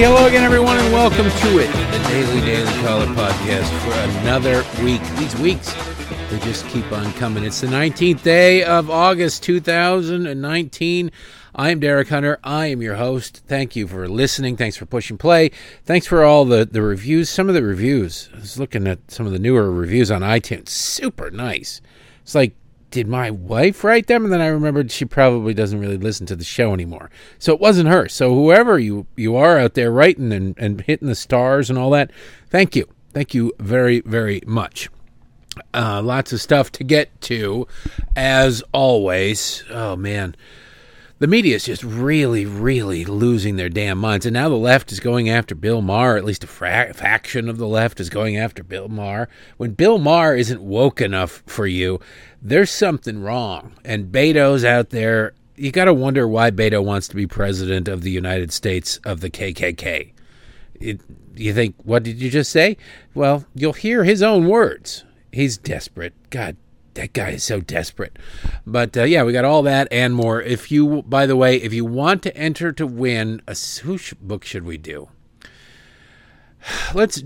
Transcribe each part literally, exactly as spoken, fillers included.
hello again, everyone, and welcome to it, the Daily Daily Caller podcast for another week. These weeks, they just keep on coming. It's the nineteenth day of August, two thousand nineteen. I am Derek Hunter. I am your host. Thank you for listening. Thanks for pushing play. Thanks for all the, the reviews. Some of the reviews, I was looking at some of the newer reviews on iTunes. Super nice. It's like, did my wife write them? And then I remembered she probably doesn't really listen to the show anymore. So it wasn't her. So whoever you, you are out there writing and, and hitting the stars and all that, thank you. Thank you very, very much. Uh, lots of stuff to get to, as always. Oh, man. The media is just really, really losing their damn minds. And now the left is going after Bill Maher. At least a fra- faction of the left is going after Bill Maher. When Bill Maher isn't woke enough for you, there's something wrong. And Beto's out there. You got to wonder why Beto wants to be president of the United States of the K K K. It, you think, what did you just say? Well, you'll hear his own words. He's desperate. God, that guy is so desperate. But, uh, yeah, we got all that and more. If you, by the way, if you want to enter to win, a, whose book should we do? Let's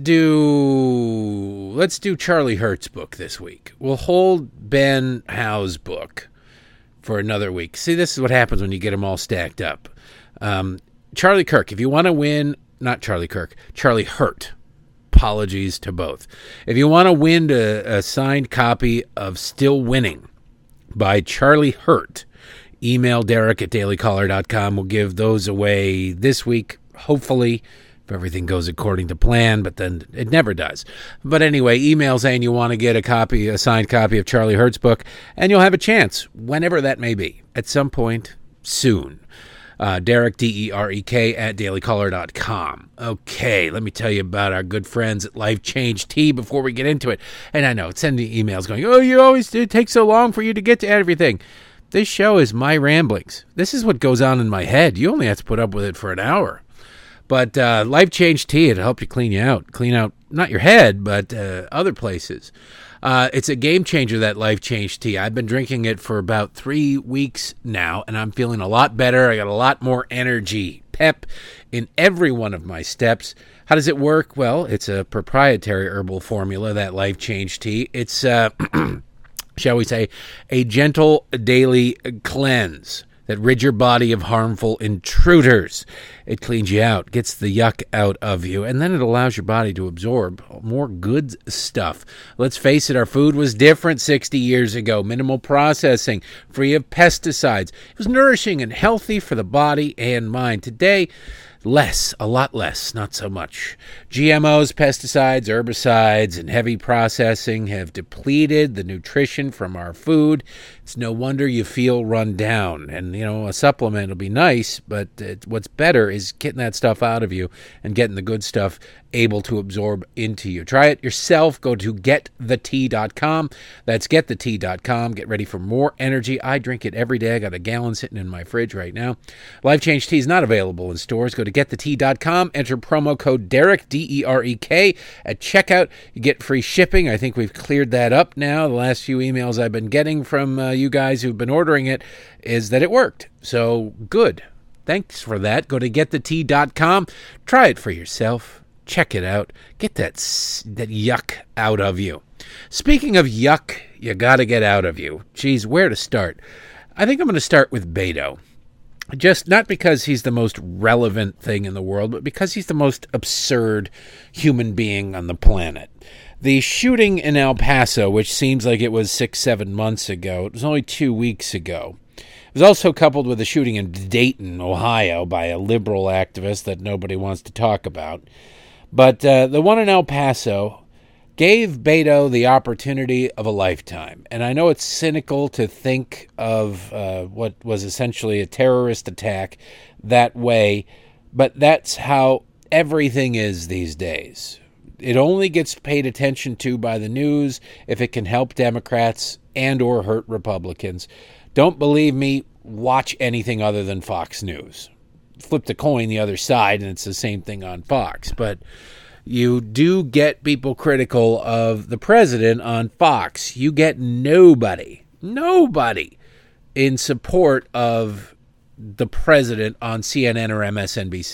do, let's do Charlie Hurt's book this week. We'll hold Ben Howe's book for another week. See, this is what happens when you get them all stacked up. Um, Charlie Kirk, if you want to win, not Charlie Kirk, Charlie Hurt. Apologies to both. If you want to win a, a signed copy of Still Winning by Charlie Hurt, email Derek at daily caller dot com. We'll give those away this week, hopefully, if everything goes according to plan, but then it never does. But anyway, email saying you want to get a copy, a signed copy of Charlie Hurt's book, and you'll have a chance, whenever that may be, at some point soon. Uh, Derek, D E R E K, at daily caller dot com. Okay, let me tell you about our good friends at Life Change Tea before we get into it. And I know, sending emails going, oh, you always do, it takes so long for you to get to everything. This show is my ramblings. This is what goes on in my head. You only have to put up with it for an hour. But uh, Life Change Tea, it'll help you clean you out. Clean out, not your head, but uh, other places. Uh, it's a game changer, that Life Change Tea. I've been drinking it for about three weeks now, and I'm feeling a lot better. I got a lot more energy, pep in every one of my steps. How does it work? Well, it's a proprietary herbal formula, that Life Change Tea. It's, uh, shall we say, a gentle daily cleanse that rids your body of harmful intruders. It cleans you out, gets the yuck out of you, and then it allows your body to absorb more good stuff. Let's face it, our food was different sixty years ago. Minimal processing, free of pesticides. It was nourishing and healthy for the body and mind. Today, less, a lot less, not so much. G M Os, pesticides, herbicides, and heavy processing have depleted the nutrition from our food. It's no wonder you feel run down. And, you know, a supplement will be nice, but it, what's better is getting that stuff out of you and getting the good stuff able to absorb into you. Try it yourself. Go to get the tea dot com. That's get the tea dot com. Get ready for more energy. I drink it every day. I got a gallon sitting in my fridge right now. Life Change Tea is not available in stores. Go to get the tea dot com. Enter promo code Derek, D E R E K, at checkout. You get free shipping. I think we've cleared that up now. The last few emails I've been getting from uh, you guys who've been ordering it is that it worked. So good. Thanks for that. Go to get the tea dot com. Try it for yourself. Check it out. Get that that yuck out of you. Speaking of yuck, you got to get out of you. Geez, where to start? I think I'm going to start with Beto. Just not because he's the most relevant thing in the world, but because he's the most absurd human being on the planet. The shooting in El Paso, which seems like it was six, seven months ago, it was only two weeks ago. It was also coupled with a shooting in Dayton, Ohio, by a liberal activist that nobody wants to talk about. But uh, the one in El Paso gave Beto the opportunity of a lifetime. And I know it's cynical to think of uh, what was essentially a terrorist attack that way, but that's how everything is these days. It only gets paid attention to by the news if it can help Democrats and or hurt Republicans. Don't believe me, watch anything other than Fox News. Flip the coin the other side, and it's the same thing on Fox. But you do get people critical of the president on Fox. You get nobody, nobody in support of the president on C N N or M S N B C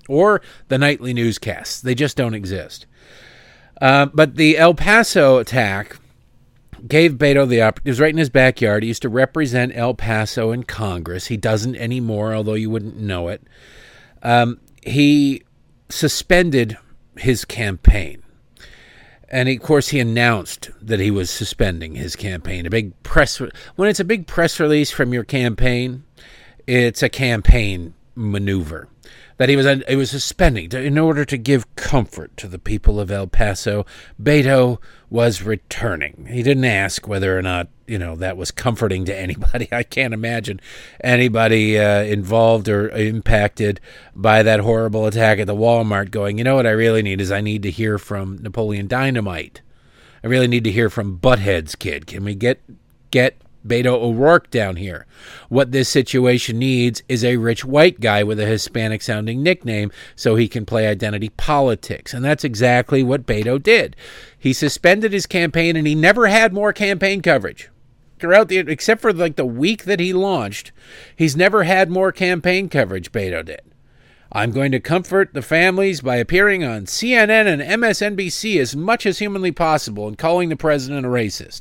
or the nightly newscasts. They just don't exist. Uh, but the El Paso attack gave Beto the opportunity. It was right in his backyard. He used to represent El Paso in Congress. He doesn't anymore, although you wouldn't know it. Um, he suspended his campaign. And, of course, he announced that he was suspending his campaign. A big press when it's a big press release from your campaign, it's a campaign maneuver. That he was he was suspending to, in order to give comfort to the people of El Paso. Beto was returning. He didn't ask whether or not, you know, that was comforting to anybody. I can't imagine anybody uh, involved or impacted by that horrible attack at the Walmart going, you know what I really need is I need to hear from Napoleon Dynamite. I really need to hear from Butthead's kid. Can we get get Beto O'Rourke down here? What this situation needs is a rich white guy with a Hispanic-sounding nickname so he can play identity politics. And that's exactly what Beto did. He suspended his campaign, and he never had more campaign coverage. Throughout the, except for like the week that he launched, he's never had more campaign coverage, Beto did. I'm going to comfort the families by appearing on C N N and M S N B C as much as humanly possible and calling the president a racist.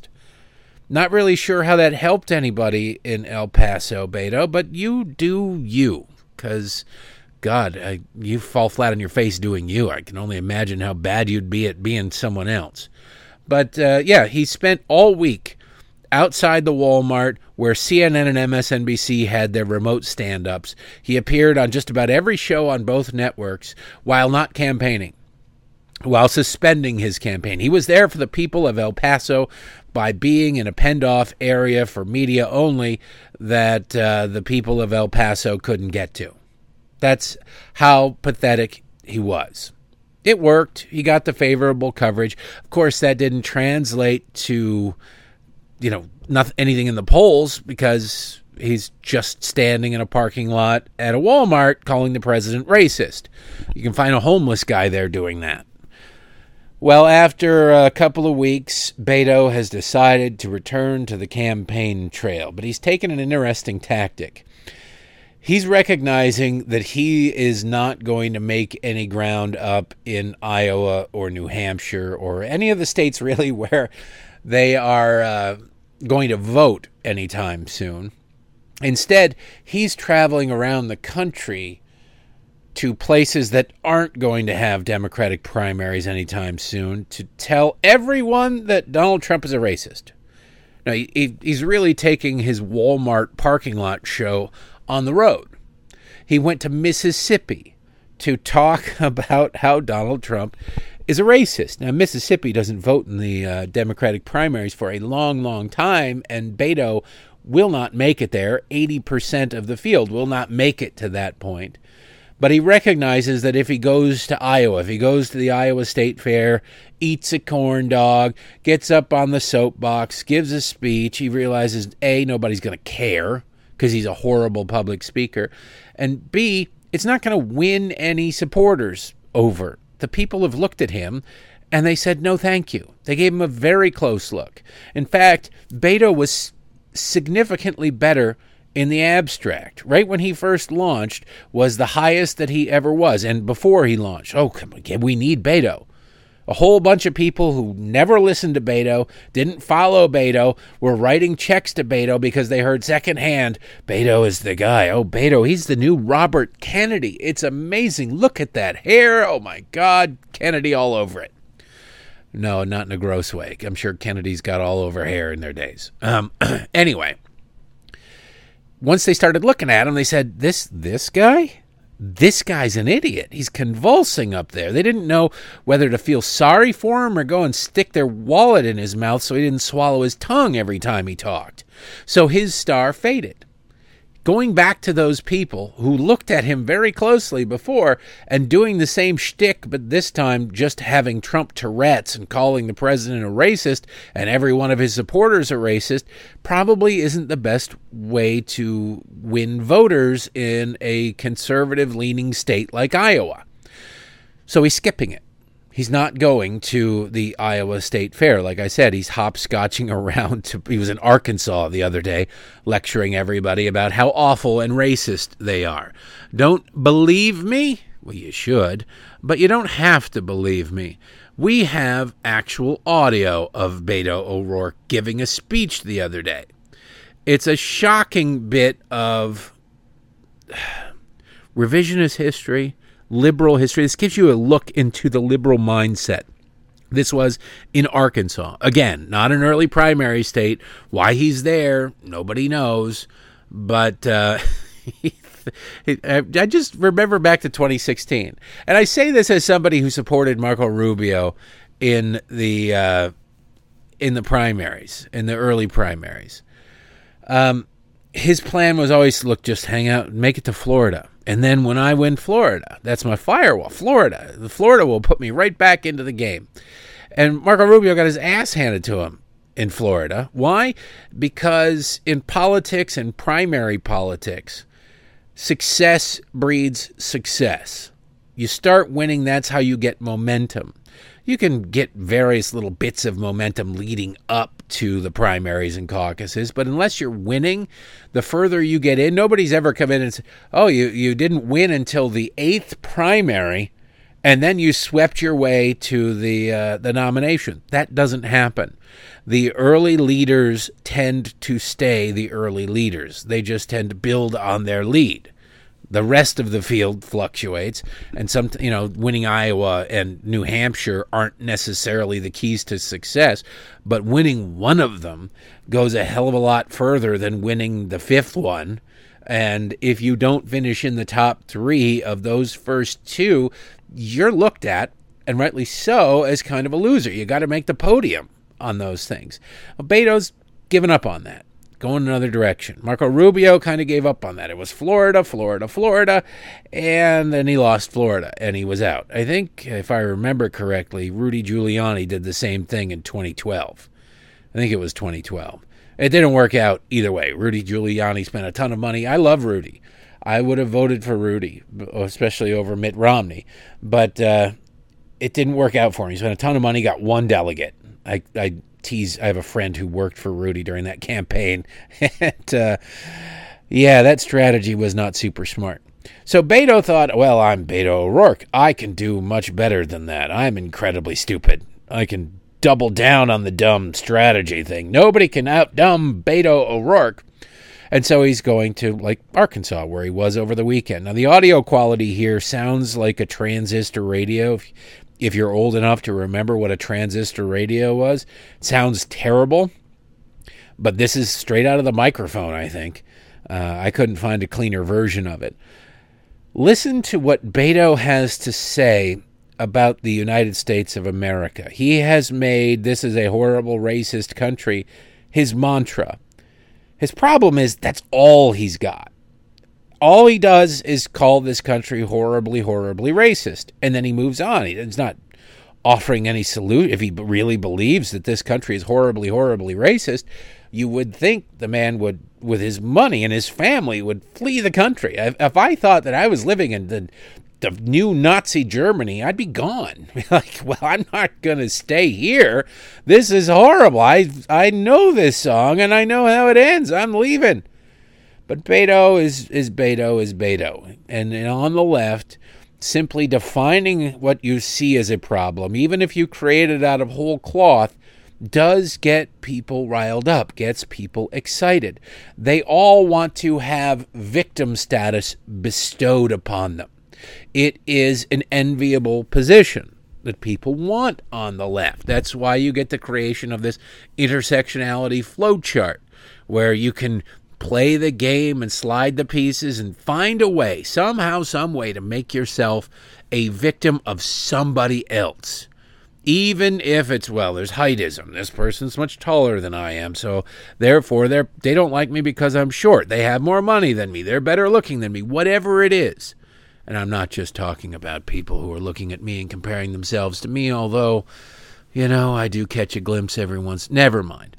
Not really sure how that helped anybody in El Paso, Beto, but you do you, because, God, I, you fall flat on your face doing you. I can only imagine how bad you'd be at being someone else. But, uh, yeah, he spent all week outside the Walmart where C N N and M S N B C had their remote stand-ups. He appeared on just about every show on both networks while not campaigning, while suspending his campaign. He was there for the people of El Paso by being in a penned-off area for media only that uh, the people of El Paso couldn't get to. That's how pathetic he was. It worked. He got the favorable coverage. Of course, that didn't translate to, you know, nothing, anything in the polls because he's just standing in a parking lot at a Walmart calling the president racist. You can find a homeless guy there doing that. Well, after a couple of weeks, Beto has decided to return to the campaign trail, but he's taken an interesting tactic. He's recognizing that he is not going to make any ground up in Iowa or New Hampshire or any of the states really where they are uh, going to vote anytime soon. Instead, he's traveling around the country to places that aren't going to have Democratic primaries anytime soon to tell everyone that Donald Trump is a racist. Now, he, he's really taking his Walmart parking lot show on the road. He went to Mississippi to talk about how Donald Trump is a racist. Now, Mississippi doesn't vote in the uh, Democratic primaries for a long, long time, and Beto will not make it there. eighty percent of the field will not make it to that point. But he recognizes that if he goes to Iowa, if he goes to the Iowa State Fair, eats a corn dog, gets up on the soapbox, gives a speech, he realizes, A, nobody's going to care because he's a horrible public speaker, and B, it's not going to win any supporters over. The people have looked at him and they said, no, thank you. They gave him a very close look. In fact, Beto was significantly better in the abstract. Right when he first launched was the highest that he ever was. And before he launched, oh, come on, we need Beto. A whole bunch of people who never listened to Beto, didn't follow Beto, were writing checks to Beto because they heard secondhand, Beto is the guy. Oh, Beto, he's the new Robert Kennedy. It's amazing. Look at that hair. Oh, my God. Kennedy all over it. No, not in a gross way. I'm sure Kennedy's got all over hair in their days. Um, anyway. Once they started looking at him, they said, this this guy? This guy's an idiot. He's convulsing up there. They didn't know whether to feel sorry for him or go and stick their wallet in his mouth so he didn't swallow his tongue every time he talked. So his star faded. Going back to those people who looked at him very closely before and doing the same shtick, but this time just having Trump Tourette's and calling the president a racist and every one of his supporters a racist, probably isn't the best way to win voters in a conservative-leaning state like Iowa. So he's skipping it. He's not going to the Iowa State Fair. Like I said, he's hopscotching around. To, he was in Arkansas the other day lecturing everybody about how awful and racist they are. Don't believe me? Well, you should, but you don't have to believe me. We have actual audio of Beto O'Rourke giving a speech the other day. It's a shocking bit of revisionist history, liberal history. This gives you a look into the liberal mindset. This was in Arkansas. Again, not an early primary state. Why he's there, nobody knows. But uh, I just remember back to twenty sixteen. And I say this as somebody who supported Marco Rubio in the uh, in the primaries, in the early primaries. Um, his plan was always, look, just hang out and make it to Florida. And then when I win Florida, that's my firewall, Florida. The Florida will put me right back into the game. And Marco Rubio got his ass handed to him in Florida. Why? Because in politics and primary politics, success breeds success. You start winning, that's how you get momentum. You can get various little bits of momentum leading up to the primaries and caucuses, but unless you're winning, the further you get in, nobody's ever come in and said, oh, you, you didn't win until the eighth primary, and then you swept your way to the uh, the nomination. That doesn't happen. The early leaders tend to stay the early leaders. They just tend to build on their lead. The rest of the field fluctuates, and some, you know, winning Iowa and New Hampshire aren't necessarily the keys to success, but winning one of them goes a hell of a lot further than winning the fifth one. And if you don't finish in the top three of those first two, you're looked at, and rightly so, as kind of a loser. You got to make the podium on those things. Well, Beto's given up on that, going another direction. Marco Rubio kind of gave up on that. It was Florida, Florida, Florida, and then he lost Florida, and he was out. I think, if I remember correctly, Rudy Giuliani did the same thing in twenty twelve. I think it was twenty twelve. It didn't work out either way. Rudy Giuliani spent a ton of money. I love Rudy. I would have voted for Rudy, especially over Mitt Romney. But uh, it didn't work out for him. He spent a ton of money, got one delegate. I, I tease, I have a friend who worked for Rudy during that campaign. and uh, yeah, that strategy was not super smart. So Beto thought, well, I'm Beto O'Rourke. I can do much better than that. I'm incredibly stupid. I can double down on the dumb strategy thing. Nobody can out-dumb Beto O'Rourke. And so he's going to, like, Arkansas, where he was over the weekend. Now, the audio quality here sounds like a transistor radio. If, if you're old enough to remember what a transistor radio was, it sounds terrible. But this is straight out of the microphone, I think. Uh, I couldn't find a cleaner version of it. Listen to what Beto has to say about the United States of America. He has made this is a horrible, racist country his mantra. His problem is that's all he's got. All he does is call this country horribly, horribly racist, and then he moves on. He's not offering any solution. If he really believes that this country is horribly, horribly racist, you would think the man would, with his money and his family, would flee the country. If, if I thought that I was living in the the new Nazi Germany, I'd be gone. Like, well, I'm not going to stay here. This is horrible. I I know this song, and I know how it ends. I'm leaving. But Beto is, is Beto is Beto. And, and on the left, simply defining what you see as a problem, even if you create it out of whole cloth, does get people riled up, gets people excited. They all want to have victim status bestowed upon them. It is an enviable position that people want on the left. That's why you get the creation of this intersectionality flowchart, where you can play the game and slide the pieces and find a way, somehow, some way, to make yourself a victim of somebody else. Even if it's, well, there's heightism. This person's much taller than I am, so therefore they're, they don't like me because I'm short. They have more money than me. They're better looking than me. Whatever it is. And I'm not just talking about people who are looking at me and comparing themselves to me, although, you know, I do catch a glimpse every once. Never mind.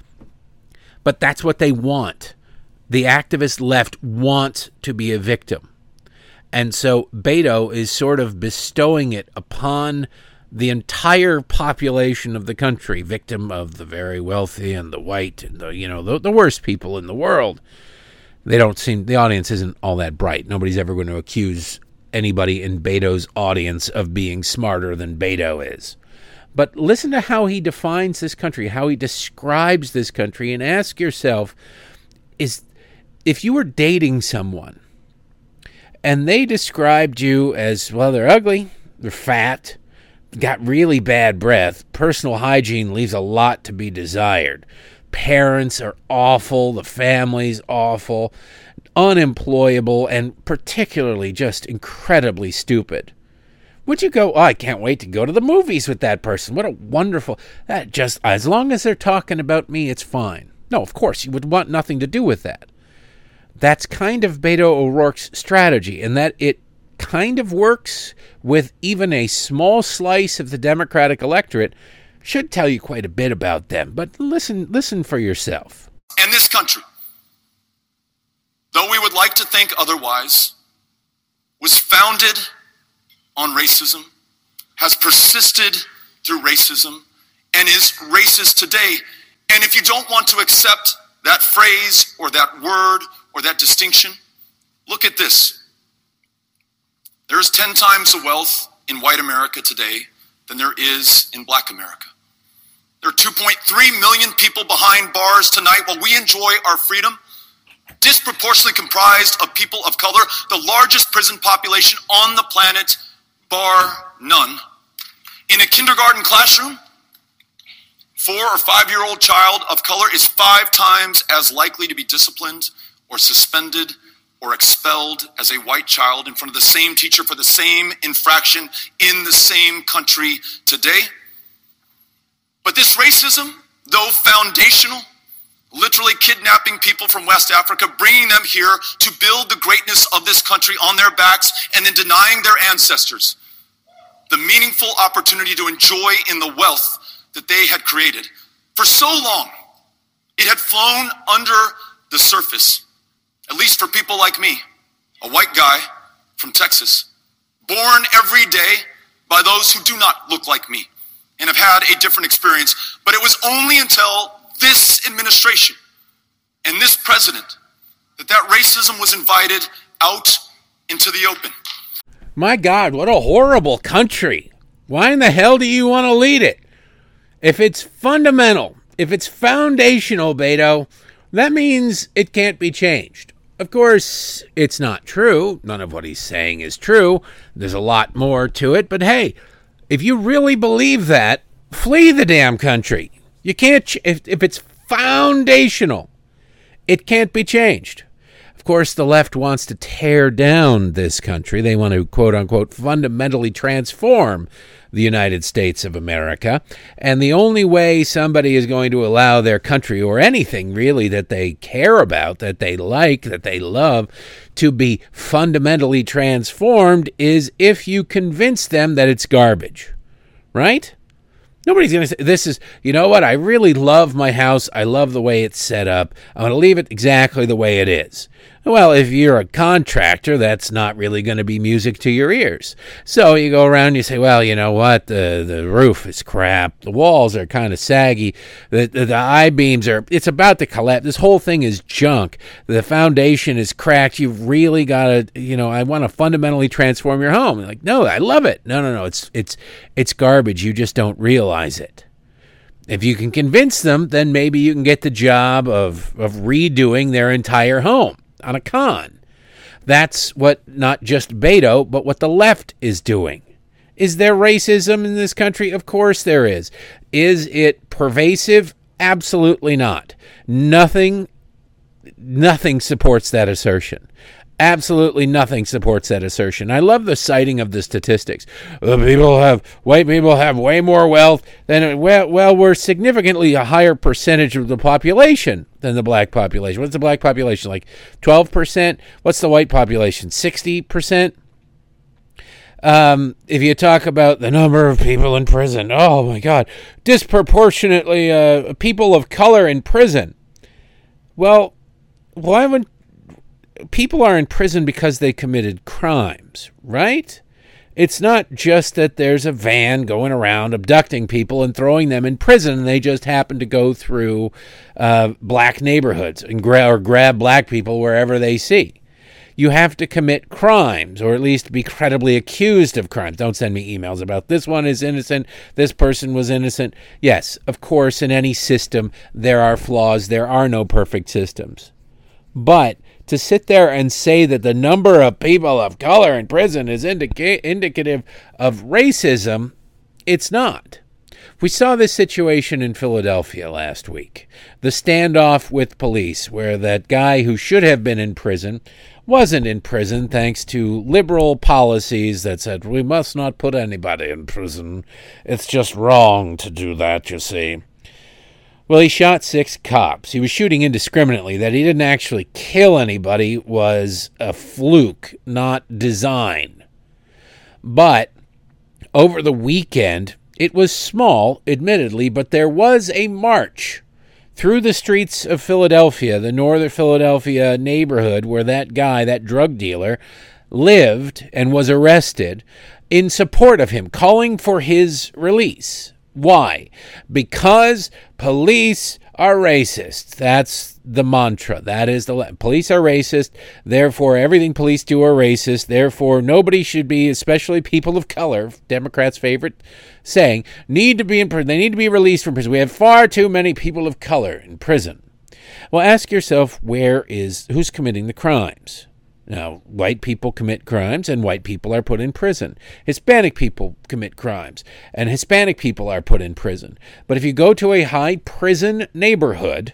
But that's what they want. The activist left wants to be a victim. And so Beto is sort of bestowing it upon the entire population of the country, victim of the very wealthy and the white and the, you know, the, the worst people in the world. They don't seem, the audience isn't all that bright. Nobody's ever going to accuse anybody in Beto's audience of being smarter than Beto is. But listen to how he defines this country, how he describes this country, and ask yourself, is if you were dating someone and they described you as, well, they're ugly, they're fat, got really bad breath, personal hygiene leaves a lot to be desired, parents are awful, the family's awful, unemployable, and particularly just incredibly stupid. Would you go, oh, I can't wait to go to the movies with that person. What a wonderful, that just, as long as they're talking about me, it's fine. No, of course, you would want nothing to do with that. That's kind of Beto O'Rourke's strategy, in that it kind of works with even a small slice of the Democratic electorate. Should tell you quite a bit about them, but listen, listen for yourself. And this country, though we would like to think otherwise, was founded on racism, has persisted through racism, and is racist today. And if you don't want to accept that phrase or that word or that distinction, look at this. There is ten times the wealth in white America today than there is in black America. There are two point three million people behind bars tonight while we enjoy our freedom, disproportionately comprised of people of color, the largest prison population on the planet, bar none. In a kindergarten classroom, four or five-year-old child of color is five times as likely to be disciplined or suspended or expelled as a white child in front of the same teacher for the same infraction in the same country today. But this racism, though foundational, literally kidnapping people from West Africa, bringing them here to build the greatness of this country on their backs, and then denying their ancestors the meaningful opportunity to enjoy in the wealth that they had created. For so long, it had flown under the surface, at least for people like me, a white guy from Texas, born every day by those who do not look like me and have had a different experience. But it was only until this administration and this president that that racism was invited out into the open. My God, what a horrible country. Why in the hell do you want to lead it? If it's fundamental, if it's foundational, Beto, that means it can't be changed. Of course, it's not true. None of what he's saying is true. There's a lot more to it. But hey, if you really believe that, flee the damn country. You can't, ch- if, if it's foundational, it can't be changed. Of course, the left wants to tear down this country. They want to, quote unquote, fundamentally transform the United States of America. And the only way somebody is going to allow their country, or anything really that they care about, that they like, that they love, to be fundamentally transformed is if you convince them that it's garbage. Right? Nobody's going to say, this is, you know what, I really love my house. I love the way it's set up. I'm going to leave it exactly the way it is. Well, if you're a contractor, that's not really going to be music to your ears. So you go around and you say, well, you know what, the the roof is crap. The walls are kind of saggy. The, the, the I-beams are, it's about to collapse. This whole thing is junk. The foundation is cracked. You've really got to, you know, I want to fundamentally transform your home. You're like, no, I love it. No, no, no, it's it's it's garbage. You just don't realize it. If you can convince them, then maybe you can get the job of, of redoing their entire home on a con. That's what not just Beto, but what the left is doing. Is there racism in this country? Of course there is. Is it pervasive? Absolutely not. Nothing, nothing supports that assertion. Absolutely nothing supports that assertion. I love the citing of the statistics. The people have, white people have way more wealth than, well, well, we're significantly a higher percentage of the population than the black population. What's the black population, like twelve percent? What's the white population, sixty percent? Um, if you talk about the number of people in prison, oh my God, disproportionately uh, people of color in prison. Well, why would people are in prison because they committed crimes, right? It's not just that there's a van going around abducting people and throwing them in prison, and they just happen to go through uh, black neighborhoods and gra- or grab black people wherever they see. You have to commit crimes, or at least be credibly accused of crimes. Don't send me emails about this one is innocent, this person was innocent. Yes, of course, in any system, there are flaws. There are no perfect systems. But to sit there and say that the number of people of color in prison is indica- indicative of racism, it's not. We saw this situation in Philadelphia last week. The standoff with police, where that guy who should have been in prison wasn't in prison thanks to liberal policies that said, we must not put anybody in prison. It's just wrong to do that, you see. Well, he shot six cops. He was shooting indiscriminately. That he didn't actually kill anybody was a fluke, not design. But over the weekend, it was small, admittedly, but there was a march through the streets of Philadelphia, the northern Philadelphia neighborhood where that guy, that drug dealer, lived and was arrested, in support of him, calling for his release. Why? Because police are racist. That's the mantra. That is the police are racist. Therefore, everything police do are racist. Therefore, nobody should be, especially people of color, Democrats' favorite saying, need to be in prison. They need to be released from prison. We have far too many people of color in prison. Well, ask yourself, where is who's committing the crimes? Now, white people commit crimes, and white people are put in prison. Hispanic people commit crimes, and Hispanic people are put in prison. But if you go to a high prison neighborhood,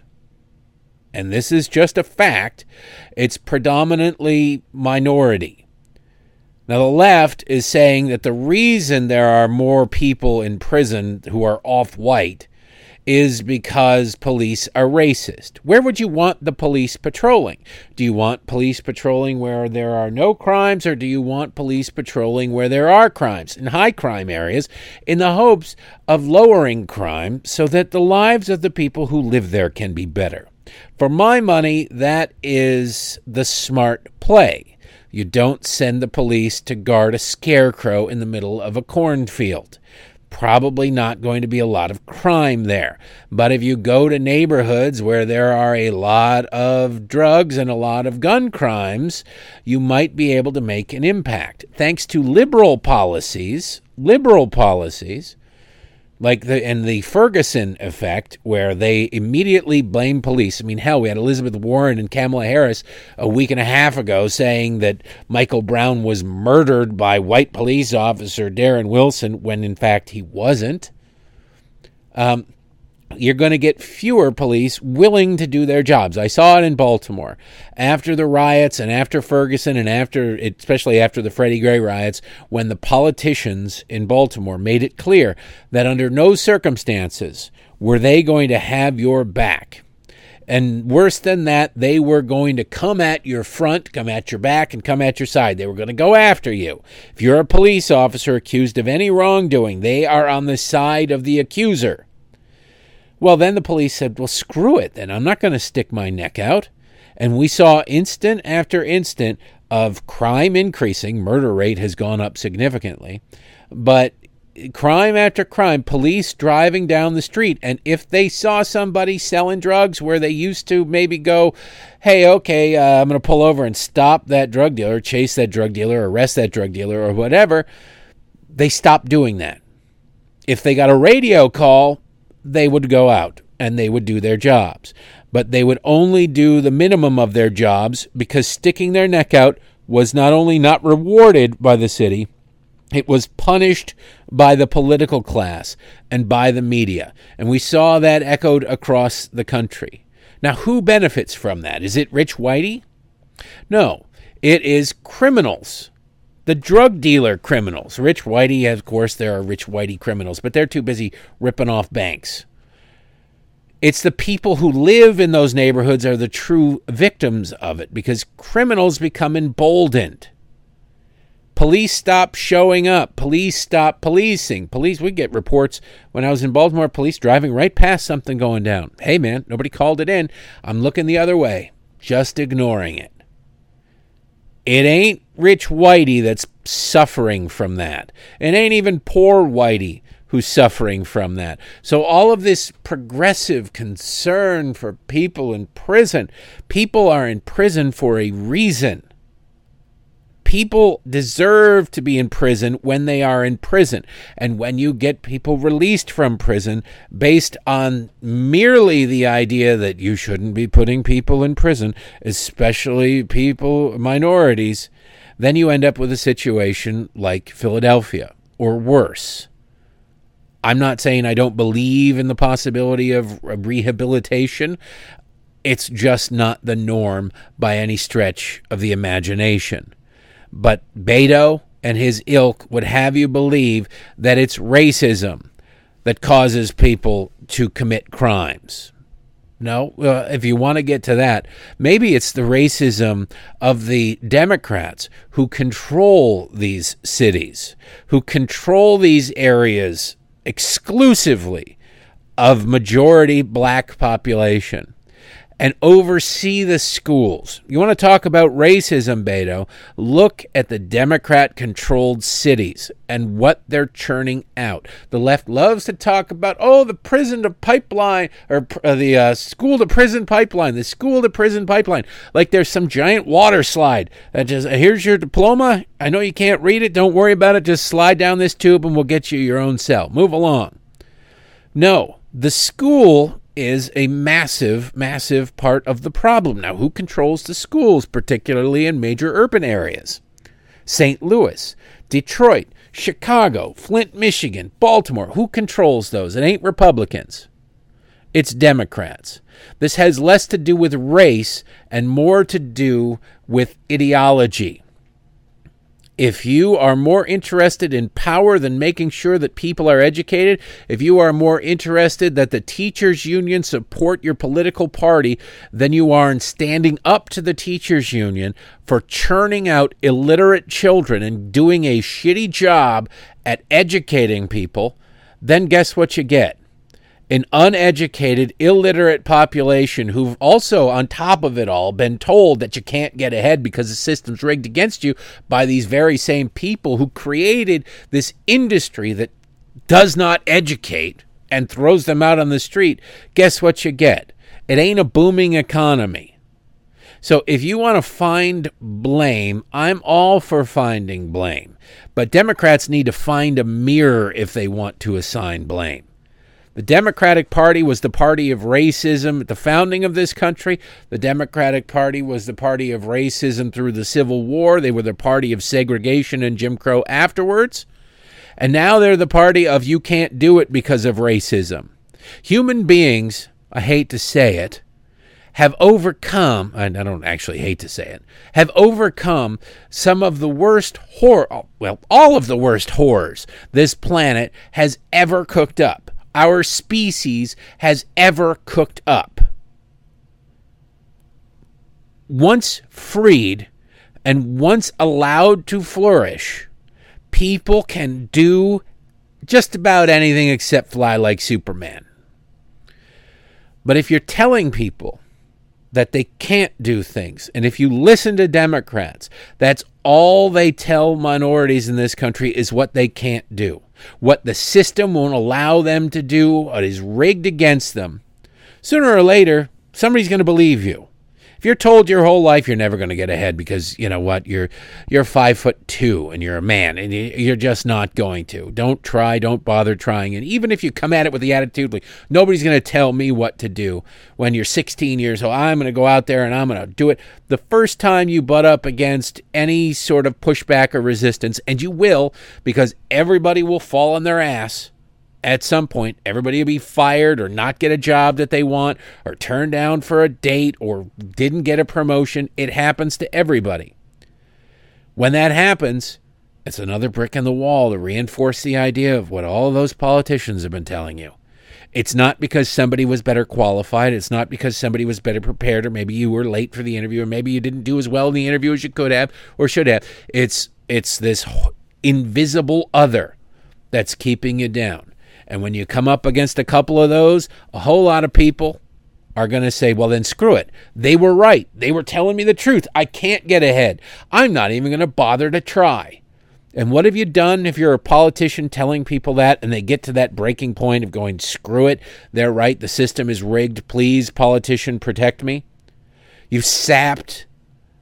and this is just a fact, it's predominantly minority. Now, the left is saying that the reason there are more people in prison who are off-white is because police are racist. Where would you want the police patrolling? Do you want police patrolling where there are no crimes, or do you want police patrolling where there are crimes, in high crime areas, in the hopes of lowering crime so that the lives of the people who live there can be better? For my money, that is the smart play. You don't send the police to guard a scarecrow in the middle of a cornfield. Probably not going to be a lot of crime there. But if you go to neighborhoods where there are a lot of drugs and a lot of gun crimes, you might be able to make an impact. Thanks to liberal policies, liberal policies, like the and the Ferguson effect, where they immediately blame police. I mean, hell, we had Elizabeth Warren and Kamala Harris a week and a half ago saying that Michael Brown was murdered by white police officer Darren Wilson, when in fact he wasn't. Um, you're going to get fewer police willing to do their jobs. I saw it in Baltimore. After the riots and after Ferguson and after, especially after the Freddie Gray riots, when the politicians in Baltimore made it clear that under no circumstances were they going to have your back. And worse than that, they were going to come at your front, come at your back, and come at your side. They were going to go after you. If you're a police officer accused of any wrongdoing, they are on the side of the accuser. Well, then the police said, well, screw it, then. I'm not going to stick my neck out. And we saw instant after instant of crime increasing. Murder rate has gone up significantly. But crime after crime, police driving down the street. And if they saw somebody selling drugs where they used to maybe go, hey, okay, uh, I'm going to pull over and stop that drug dealer, chase that drug dealer, arrest that drug dealer, or whatever, they stopped doing that. If they got a radio call, they would go out and they would do their jobs. But they would only do the minimum of their jobs because sticking their neck out was not only not rewarded by the city, it was punished by the political class and by the media. And we saw that echoed across the country. Now, who benefits from that? Is it rich whitey? No, it is criminals. The drug dealer criminals. Rich whitey, of course, there are rich whitey criminals, but they're too busy ripping off banks. It's the people who live in those neighborhoods are the true victims of it, because criminals become emboldened. Police stop showing up. Police stop policing. Police, we get reports when I was in Baltimore, police driving right past something going down. Hey, man, nobody called it in. I'm looking the other way, just ignoring it. It ain't rich whitey that's suffering from that. It ain't even poor whitey who's suffering from that. So all of this progressive concern for people in prison, people are in prison for a reason. people deserve to be in prison when they are in prison. And when you get people released from prison based on merely the idea that you shouldn't be putting people in prison, especially people, minorities, then you end up with a situation like Philadelphia or worse. I'm not saying I don't believe in the possibility of rehabilitation. It's just not the norm by any stretch of the imagination. But Beto and his ilk would have you believe that it's racism that causes people to commit crimes. No, uh, if you want to get to that, maybe it's the racism of the Democrats who control these cities, who control these areas exclusively of majority black population, and oversee the schools. You want to talk about racism, Beto? Look at the Democrat-controlled cities and what they're churning out. The left loves to talk about, oh, the prison-to-pipeline, or uh, the uh, school-to-prison pipeline, the school-to-prison pipeline, like there's some giant water slide that just, here's your diploma. I know you can't read it. Don't worry about it. Just slide down this tube and we'll get you your own cell. Move along. No, the school is a massive, massive part of the problem. Now, who controls the schools, particularly in major urban areas? Saint Louis, Detroit, Chicago, Flint, Michigan, Baltimore. Who controls those? It ain't Republicans. It's Democrats. This has less to do with race and more to do with ideology. If you are more interested in power than making sure that people are educated, if you are more interested that the teachers' union support your political party than you are in standing up to the teachers' union for churning out illiterate children and doing a shitty job at educating people, then guess what you get? An uneducated, illiterate population who've also, on top of it all, been told that you can't get ahead because the system's rigged against you by these very same people who created this industry that does not educate and throws them out on the street. Guess what you get? It ain't a booming economy. So if you want to find blame, I'm all for finding blame. But Democrats need to find a mirror if they want to assign blame. The Democratic Party was the party of racism at the founding of this country. The Democratic Party was the party of racism through the Civil War. They were the party of segregation and Jim Crow afterwards. And now they're the party of you can't do it because of racism. Human beings, I hate to say it, have overcome, and I don't actually hate to say it, have overcome some of the worst horror, well, all of the worst horrors this planet has ever cooked up. Our species has ever cooked up. Once freed and once allowed to flourish, people can do just about anything except fly like Superman. But if you're telling people that they can't do things, and if you listen to Democrats, that's all they tell minorities in this country is what they can't do. What the system won't allow them to do, what is rigged against them. Sooner or later, somebody's going to believe you. If you're told your whole life you're never going to get ahead because, you know what, you're you're five foot two and you're a man and you're just not going to. Don't try, don't bother trying. And even if you come at it with the attitude like, nobody's going to tell me what to do when you're sixteen years old, I'm going to go out there and I'm going to do it. The first time you butt up against any sort of pushback or resistance, and you will, because everybody will fall on their ass, at some point, everybody will be fired or not get a job that they want or turned down for a date or didn't get a promotion. It happens to everybody. When that happens, it's another brick in the wall to reinforce the idea of what all of those politicians have been telling you. It's not because somebody was better qualified. It's not because somebody was better prepared, or maybe you were late for the interview, or maybe you didn't do as well in the interview as you could have or should have. It's, it's this invisible other that's keeping you down. And when you come up against a couple of those, a whole lot of people are going to say, well, then screw it. They were right. They were telling me the truth. I can't get ahead. I'm not even going to bother to try. And what have you done if you're a politician telling people that and they get to that breaking point of going, screw it, they're right, the system is rigged, please, politician, protect me? You've sapped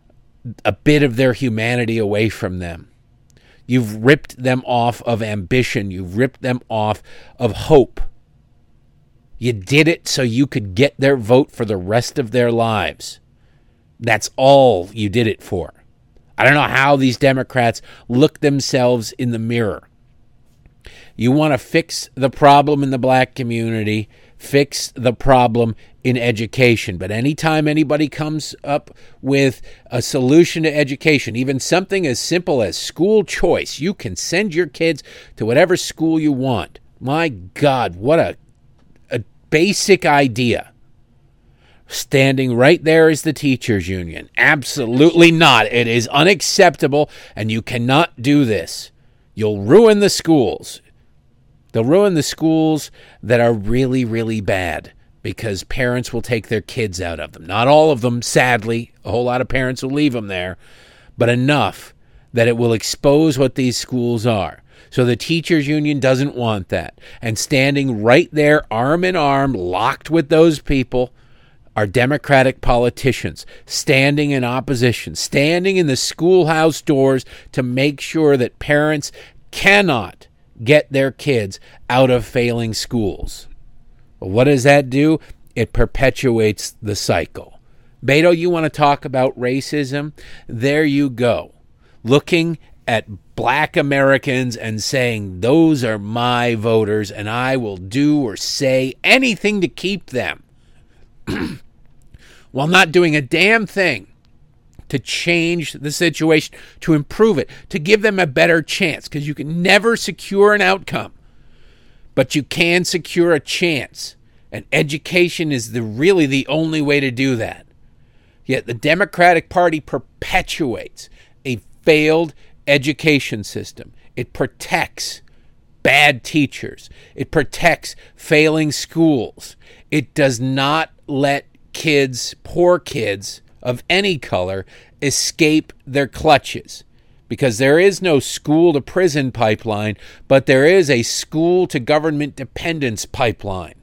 a bit of their humanity away from them. You've ripped them off of ambition. You've ripped them off of hope. You did it so you could get their vote for the rest of their lives. That's all you did it for. I don't know how these Democrats look themselves in the mirror. You want to fix the problem in the black community, fix the problem in education. But anytime anybody comes up with a solution to education, even something as simple as school choice, you can send your kids to whatever school you want. My God, what a, a basic idea. Standing right there is the teachers union. Absolutely not. It is unacceptable, and you cannot do this. You'll ruin the schools. They'll ruin the schools that are really, really bad because parents will take their kids out of them. Not all of them, sadly. A whole lot of parents will leave them there, but enough that it will expose what these schools are. So the teachers union doesn't want that. And standing right there, arm in arm, locked with those people, are Democratic politicians standing in opposition, standing in the schoolhouse doors to make sure that parents cannot get their kids out of failing schools. Well, what does that do? It perpetuates the cycle. Beto, you want to talk about racism? There you go. Looking at black Americans and saying, those are my voters, and I will do or say anything to keep them. While not doing a damn thing to change the situation, to improve it, to give them a better chance, because you can never secure an outcome, but you can secure a chance, and education is the really the only way to do that. Yet the Democratic Party perpetuates a failed education system. It protects bad teachers. It protects failing schools. It does not let kids, poor kids of any color, escape their clutches. Because there is no school to prison pipeline, but there is a school to government dependence pipeline.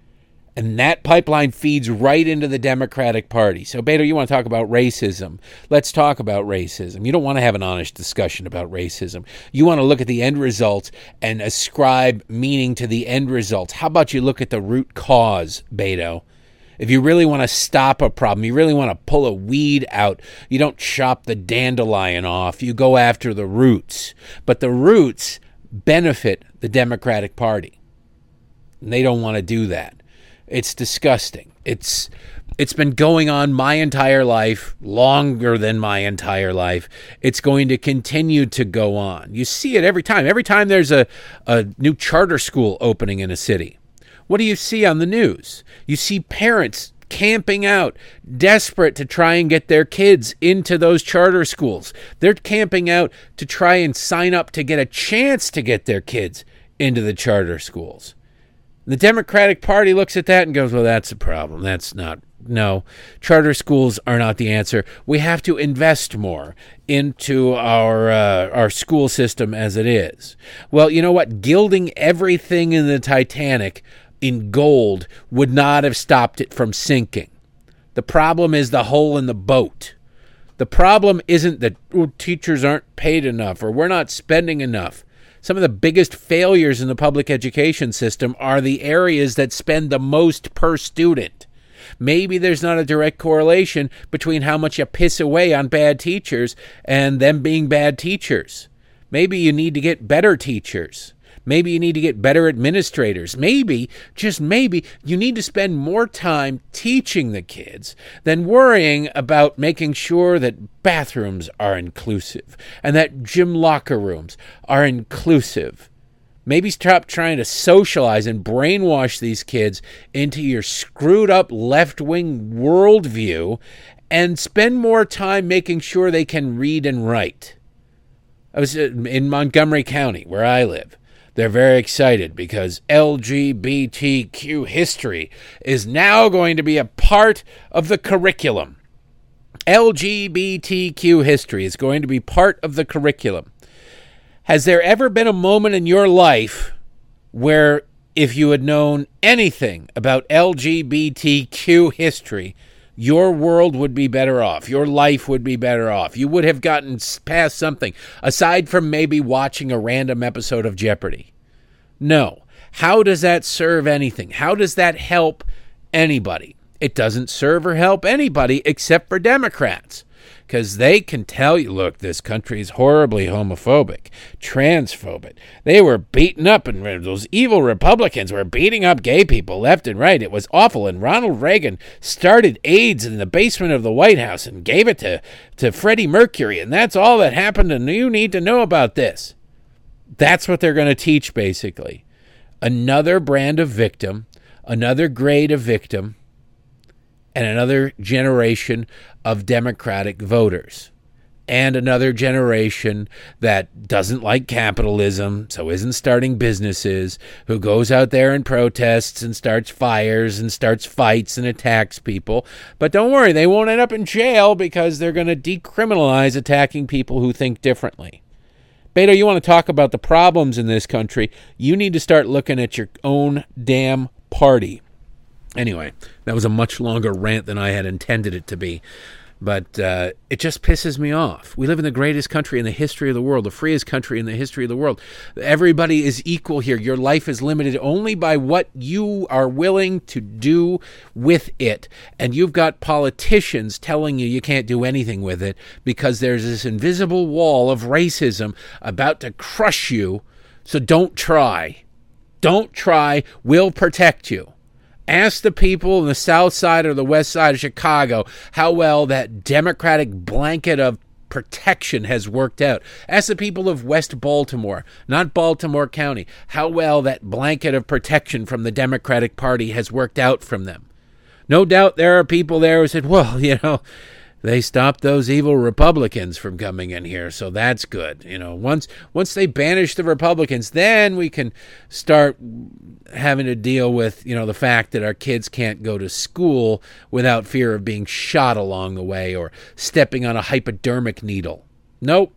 And that pipeline feeds right into the Democratic Party. So, Beto, you want to talk about racism. Let's talk about racism. You don't want to have an honest discussion about racism. You want to look at the end results and ascribe meaning to the end results. How about you look at the root cause, Beto? If you really want to stop a problem, you really want to pull a weed out, you don't chop the dandelion off. You go after the roots. But the roots benefit the Democratic Party. And they don't want to do that. It's disgusting. It's it's been going on my entire life, longer than my entire life. It's going to continue to go on. You see it every time. Every time there's a, a new charter school opening in a city. What do you see on the news? You see parents camping out, desperate to try and get their kids into those charter schools. They're camping out to try and sign up to get a chance to get their kids into the charter schools. The Democratic Party looks at that and goes, well, that's a problem. That's not, no, charter schools are not the answer. We have to invest more into our uh, our school system as it is. Well, you know what? Gilding everything in the Titanic in gold would not have stopped it from sinking. The problem is the hole in the boat. The problem isn't that oh, teachers aren't paid enough or we're not spending enough. Some of the biggest failures in the public education system are the areas that spend the most per student. Maybe there's not a direct correlation between how much you piss away on bad teachers and them being bad teachers. Maybe you need to get better teachers. Maybe you need to get better administrators. Maybe, just maybe, you need to spend more time teaching the kids than worrying about making sure that bathrooms are inclusive and that gym locker rooms are inclusive. Maybe stop trying to socialize and brainwash these kids into your screwed up left-wing worldview and spend more time making sure they can read and write. I was in Montgomery County, where I live. They're very excited because L G B T Q history is now going to be a part of the curriculum. L G B T Q history is going to be part of the curriculum. Has there ever been a moment in your life where if you had known anything about L G B T Q history, your world would be better off. Your life would be better off. You would have gotten past something, aside from maybe watching a random episode of Jeopardy. No. How does that serve anything? How does that help anybody? It doesn't serve or help anybody except for Democrats. Because they can tell you, look, this country is horribly homophobic, transphobic. They were beaten up, and those evil Republicans were beating up gay people left and right. It was awful, and Ronald Reagan started AIDS in the basement of the White House and gave it to, to Freddie Mercury, and that's all that happened, and you need to know about this. That's what they're going to teach, basically. Another brand of victim, another grade of victim, and another generation of Democratic voters, and another generation that doesn't like capitalism, so isn't starting businesses, who goes out there and protests and starts fires and starts fights and attacks people. But don't worry, they won't end up in jail because they're going to decriminalize attacking people who think differently. Beto, you want to talk about the problems in this country? You need to start looking at your own damn party. Anyway, that was a much longer rant than I had intended it to be, but uh, it just pisses me off. We live in the greatest country in the history of the world, the freest country in the history of the world. Everybody is equal here. Your life is limited only by what you are willing to do with it, and you've got politicians telling you you can't do anything with it because there's this invisible wall of racism about to crush you, so don't try. Don't try. We'll protect you. Ask the people in the south side or the west side of Chicago how well that Democratic blanket of protection has worked out. Ask the people of West Baltimore, not Baltimore County, how well that blanket of protection from the Democratic Party has worked out from them. No doubt there are people there who said, well, you know, they stopped those evil Republicans from coming in here, so that's good. You know, once once they banish the Republicans, then we can start having to deal with, you know, the fact that our kids can't go to school without fear of being shot along the way or stepping on a hypodermic needle. Nope.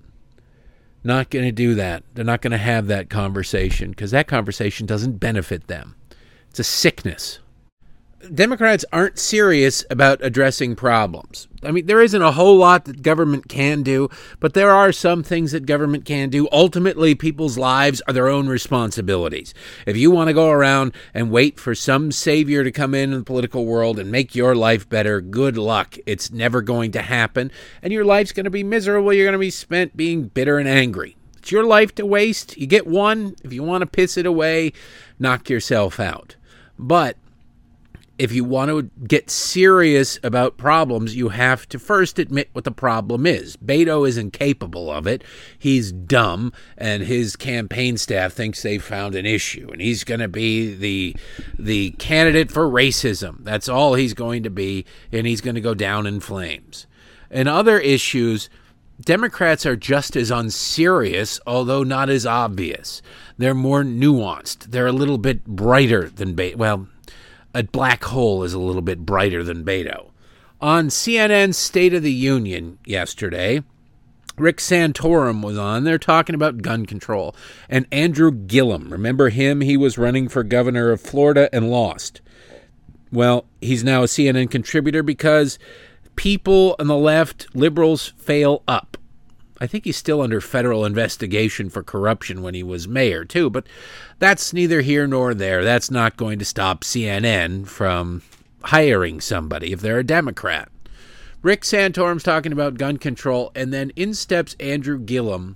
Not going to do that. They're not going to have that conversation because that conversation doesn't benefit them. It's a sickness. Democrats aren't serious about addressing problems. I mean, there isn't a whole lot that government can do, but there are some things that government can do. Ultimately, people's lives are their own responsibilities. If you want to go around and wait for some savior to come in in the political world and make your life better, good luck. It's never going to happen, and your life's going to be miserable. You're going to be spent being bitter and angry. It's your life to waste. You get one. If you want to piss it away, knock yourself out. But if you want to get serious about problems, you have to first admit what the problem is. Beto is incapable of it. He's dumb, and his campaign staff thinks they found an issue, and he's going to be the the candidate for racism. That's all he's going to be, and he's going to go down in flames. And other issues, Democrats are just as unserious, although not as obvious. They're more nuanced. They're a little bit brighter than Beto. Well, a black hole is a little bit brighter than Beto. On C N N's State of the Union yesterday, Rick Santorum was on. They're talking about gun control. And Andrew Gillum, remember him? He was running for governor of Florida and lost. Well, he's now a C N N contributor because people on the left, liberals, fail up. I think he's still under federal investigation for corruption when he was mayor, too. But that's neither here nor there. That's not going to stop C N N from hiring somebody if they're a Democrat. Rick Santorum's talking about gun control, and then in steps Andrew Gillum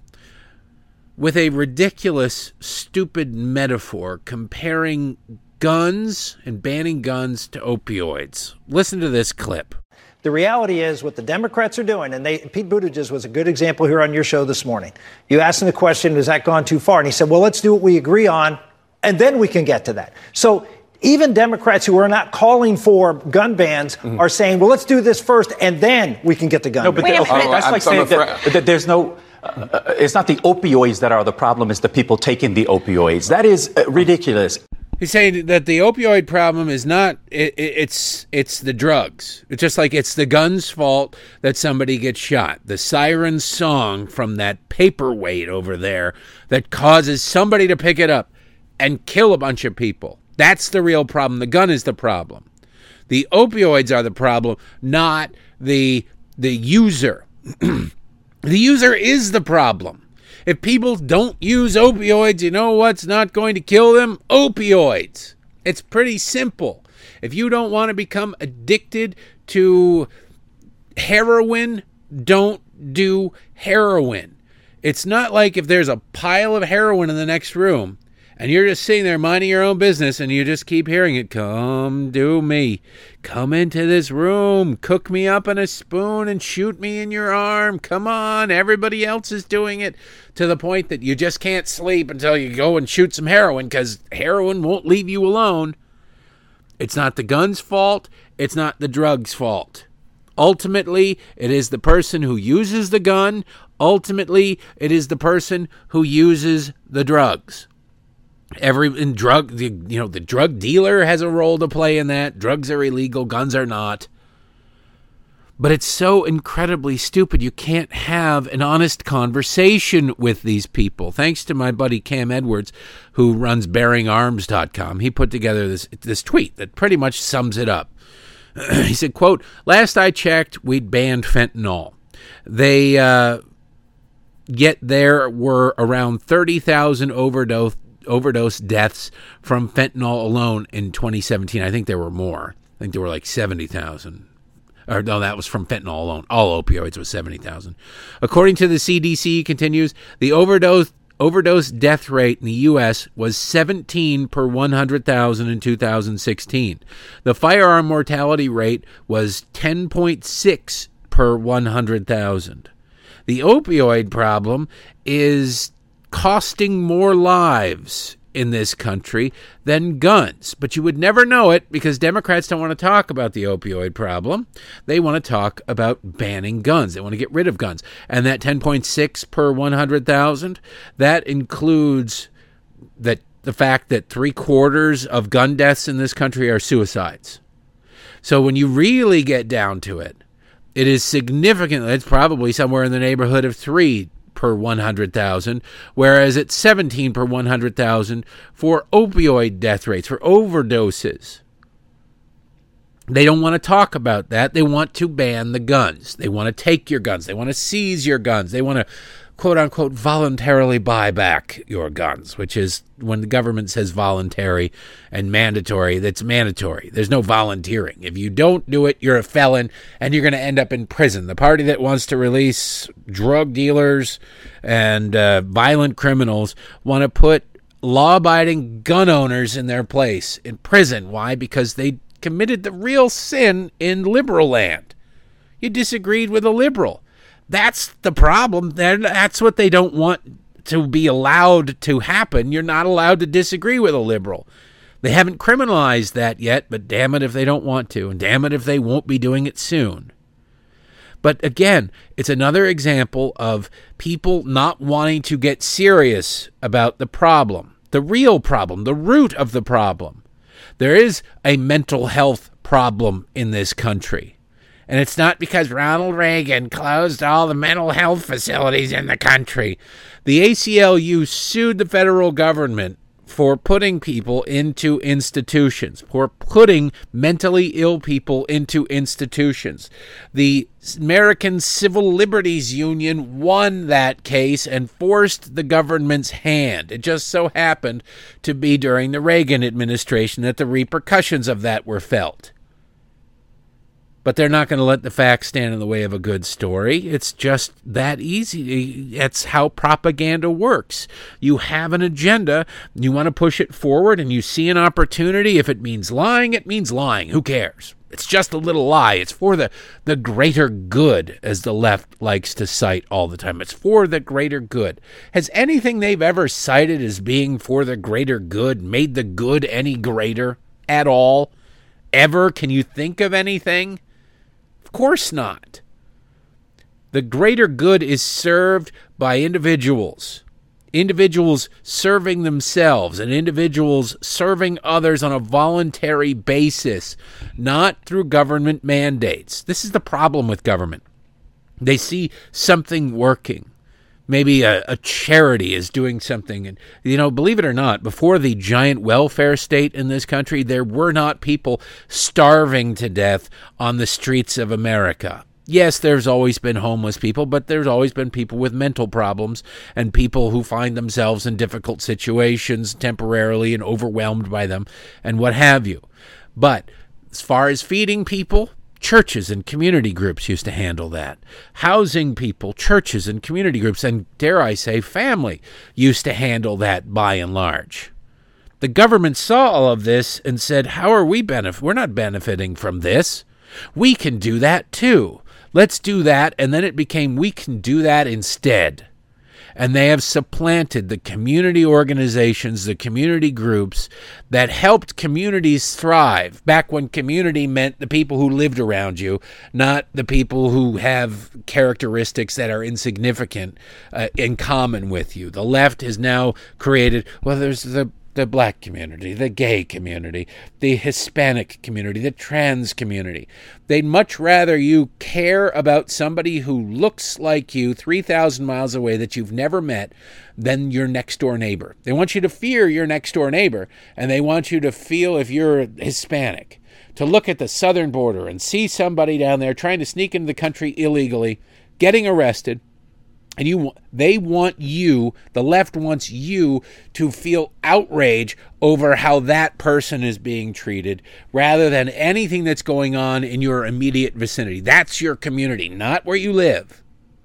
with a ridiculous, stupid metaphor comparing guns and banning guns to opioids. Listen to this clip. The reality is what the Democrats are doing, and they, Pete Buttigieg was a good example here on your show this morning. You asked him the question, has that gone too far? And he said, well, let's do what we agree on, and then we can get to that. So even Democrats who are not calling for gun bans mm-hmm. are saying, well, let's do this first, and then we can get the gun no, but ban. Wait, okay, that's I'm like saying that, that there's no... Uh, it's not the opioids that are the problem, it's the people taking the opioids. That is uh, ridiculous. He's saying that the opioid problem is not, it, it, it's it's the drugs. It's just like it's the gun's fault that somebody gets shot. The siren song from that paperweight over there that causes somebody to pick it up and kill a bunch of people. That's the real problem. The gun is the problem. The opioids are the problem, not the the user. The user is the problem. If people don't use opioids, you know what's not going to kill them? Opioids. It's pretty simple. If you don't want to become addicted to heroin, don't do heroin. It's not like if there's a pile of heroin in the next room and you're just sitting there minding your own business and you just keep hearing it, come do me. Come into this room, cook me up in a spoon and shoot me in your arm. Come on, everybody else is doing it, to the point that you just can't sleep until you go and shoot some heroin because heroin won't leave you alone. It's not the gun's fault. It's not the drug's fault. Ultimately, it is the person who uses the gun. Ultimately, it is the person who uses the drugs. Every in drug, the, you know, the drug dealer has a role to play in that. Drugs are illegal, guns are not. But it's so incredibly stupid. You can't have an honest conversation with these people. Thanks to my buddy Cam Edwards, who runs bearing arms dot com. He put together this this tweet that pretty much sums it up. He said, quote, "Last I checked, we'd banned fentanyl. They uh, yet there were around thirty thousand overdose overdose deaths from fentanyl alone in twenty seventeen. I think there were more. I think there were like seventy thousand. Or no, that was from fentanyl alone. All opioids was seventy thousand. According to the C D C," continues, "the overdose overdose death rate in the U S was seventeen per one hundred thousand in two thousand sixteen. The firearm mortality rate was ten point six per one hundred thousand. The opioid problem is costing more lives in this country than guns. But you would never know it because Democrats don't want to talk about the opioid problem. They want to talk about banning guns. They want to get rid of guns. And that ten point six per one hundred thousand, that includes that the fact that three quarters of gun deaths in this country are suicides. So when you really get down to it, it is significantly, it's probably somewhere in the neighborhood of three per one hundred thousand, whereas it's seventeen per one hundred thousand for opioid death rates, for overdoses. They don't want to talk about that. They want to ban the guns. They want to take your guns. They want to seize your guns. They want to, quote unquote, voluntarily buy back your guns, which is when the government says voluntary and mandatory, that's mandatory. There's no volunteering. If you don't do it, you're a felon and you're going to end up in prison. The party that wants to release drug dealers and uh, violent criminals want to put law-abiding gun owners in their place in prison. Why? Because they committed the real sin in liberal land. You disagreed with a liberal. That's the problem. That's what they don't want to be allowed to happen. You're not allowed to disagree with a liberal. They haven't criminalized that yet, but damn it if they don't want to, and damn it if they won't be doing it soon. But again, it's another example of people not wanting to get serious about the problem, the real problem, the root of the problem. There is a mental health problem in this country. And it's not because Ronald Reagan closed all the mental health facilities in the country. The A C L U sued the federal government for putting people into institutions, for putting mentally ill people into institutions. The American Civil Liberties Union won that case and forced the government's hand. It just so happened to be during the Reagan administration that the repercussions of that were felt. But they're not going to let the facts stand in the way of a good story. It's just that easy. That's how propaganda works. You have an agenda, you want to push it forward, and you see an opportunity. If it means lying, it means lying. Who cares? It's just a little lie. It's for the, the greater good, as the left likes to cite all the time. It's for the greater good. Has anything they've ever cited as being for the greater good made the good any greater at all? Ever? Can you think of anything? Of course not. The greater good is served by individuals. Individuals serving themselves and individuals serving others on a voluntary basis, not through government mandates. This is the problem with government. They see something working. Maybe a, a charity is doing something. And, you know, believe it or not, before the giant welfare state in this country, there were not people starving to death on the streets of America. Yes, there's always been homeless people, but there's always been people with mental problems and people who find themselves in difficult situations temporarily and overwhelmed by them and what have you. But as far as feeding people, churches and community groups used to handle that. Housing people, churches and community groups, and dare I say, family used to handle that by and large. The government saw all of this and said, how are we benefit? We're not benefiting from this. We can do that too. Let's do that. And then it became, we can do that instead. And they have supplanted the community organizations, the community groups that helped communities thrive back when community meant the people who lived around you, not the people who have characteristics that are insignificant uh, in common with you. The left has now created, well, there's the the black community, the gay community, the Hispanic community, the trans community. They'd much rather you care about somebody who looks like you three thousand miles away that you've never met than your next door neighbor. They want you to fear your next door neighbor, and they want you to feel, if you're Hispanic, to look at the southern border and see somebody down there trying to sneak into the country illegally, getting arrested. And you, they want you, the left wants you to feel outrage over how that person is being treated rather than anything that's going on in your immediate vicinity. That's your community, not where you live.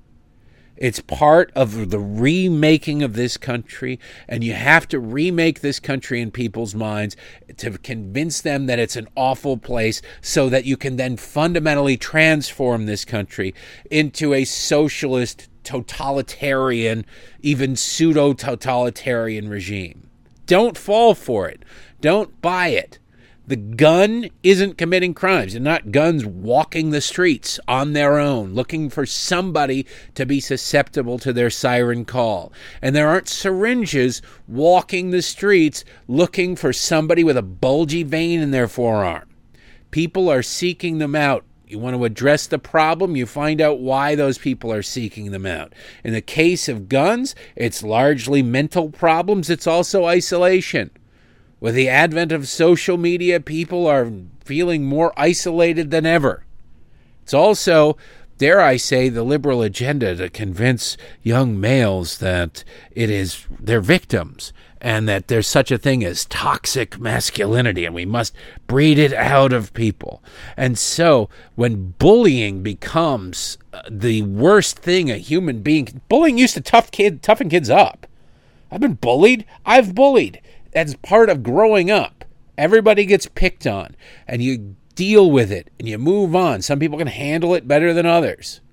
It's part of the remaking of this country, and you have to remake this country in people's minds to convince them that it's an awful place so that you can then fundamentally transform this country into a socialist, totalitarian, even pseudo-totalitarian regime. Don't fall for it. Don't buy it. The gun isn't committing crimes. They're not guns walking the streets on their own, looking for somebody to be susceptible to their siren call. And there aren't syringes walking the streets looking for somebody with a bulgy vein in their forearm. People are seeking them out. You want to address the problem, you find out why those people are seeking them out. In the case of guns, it's largely mental problems. It's also isolation. With the advent of social media, people are feeling more isolated than ever. It's also, dare I say, the liberal agenda to convince young males that it is they're victims and that there's such a thing as toxic masculinity and we must breed it out of people. And so when bullying becomes the worst thing a human being, bullying used to tough kid, toughen kids up. I've been bullied. I've bullied. That's part of growing up. Everybody gets picked on, and you deal with it, and you move on. Some people can handle it better than others.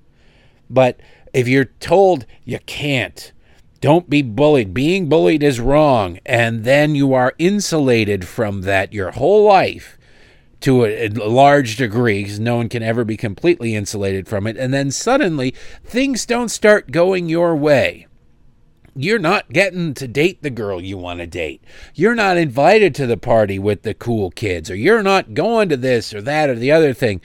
But if you're told you can't, don't be bullied, being bullied is wrong, and then you are insulated from that your whole life to a, a large degree, because no one can ever be completely insulated from it, and then suddenly things don't start going your way. You're not getting to date the girl you want to date. You're not invited to the party with the cool kids, or you're not going to this or that or the other thing.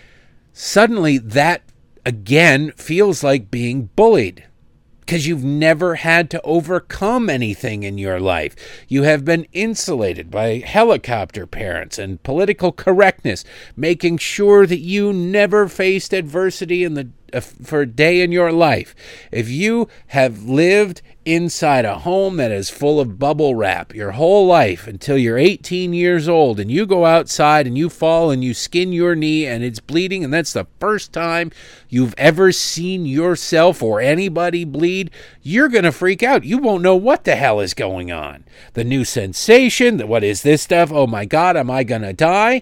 Suddenly that, again, feels like being bullied because you've never had to overcome anything in your life. You have been insulated by helicopter parents and political correctness, making sure that you never faced adversity in the uh, for a day in your life. If you have lived inside a home that is full of bubble wrap your whole life until you're eighteen years old, and you go outside and you fall and you skin your knee and it's bleeding, and that's the first time you've ever seen yourself or anybody bleed, you're going to freak out. You won't know what the hell is going on. The new sensation, the, what is this stuff? Oh my God, am I going to die?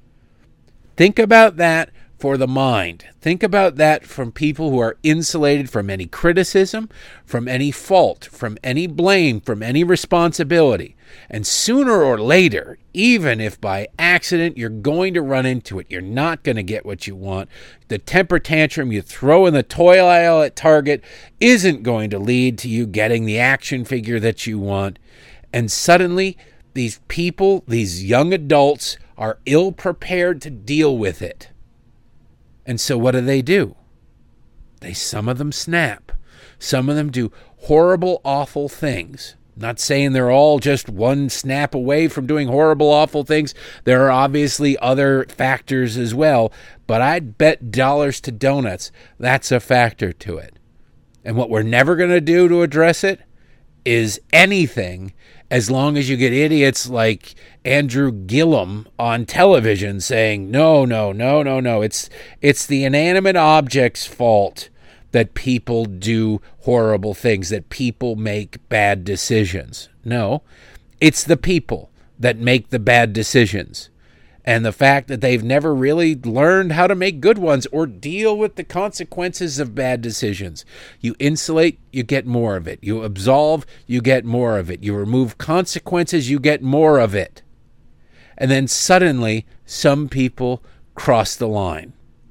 Think about that for the mind. Think about that from people who are insulated from any criticism, from any fault, from any blame, from any responsibility. And sooner or later, even if by accident you're going to run into it, you're not going to get what you want. The temper tantrum you throw in the toy aisle at Target isn't going to lead to you getting the action figure that you want. And suddenly, these people, these young adults, are ill-prepared to deal with it. And so what do they do? They, some of them snap. Some of them do horrible, awful things. Not saying they're all just one snap away from doing horrible, awful things. There are obviously other factors as well, but I'd bet dollars to donuts that's a factor to it. And what we're never going to do to address it is anything as long as you get idiots like Andrew Gillum on television saying, no, no, no, no, no, it's it's the inanimate object's fault that people do horrible things, that people make bad decisions. No, it's the people that make the bad decisions. And the fact that they've never really learned how to make good ones or deal with the consequences of bad decisions. You insulate, you get more of it. You absolve, you get more of it. You remove consequences, you get more of it. And then suddenly, some people cross the line.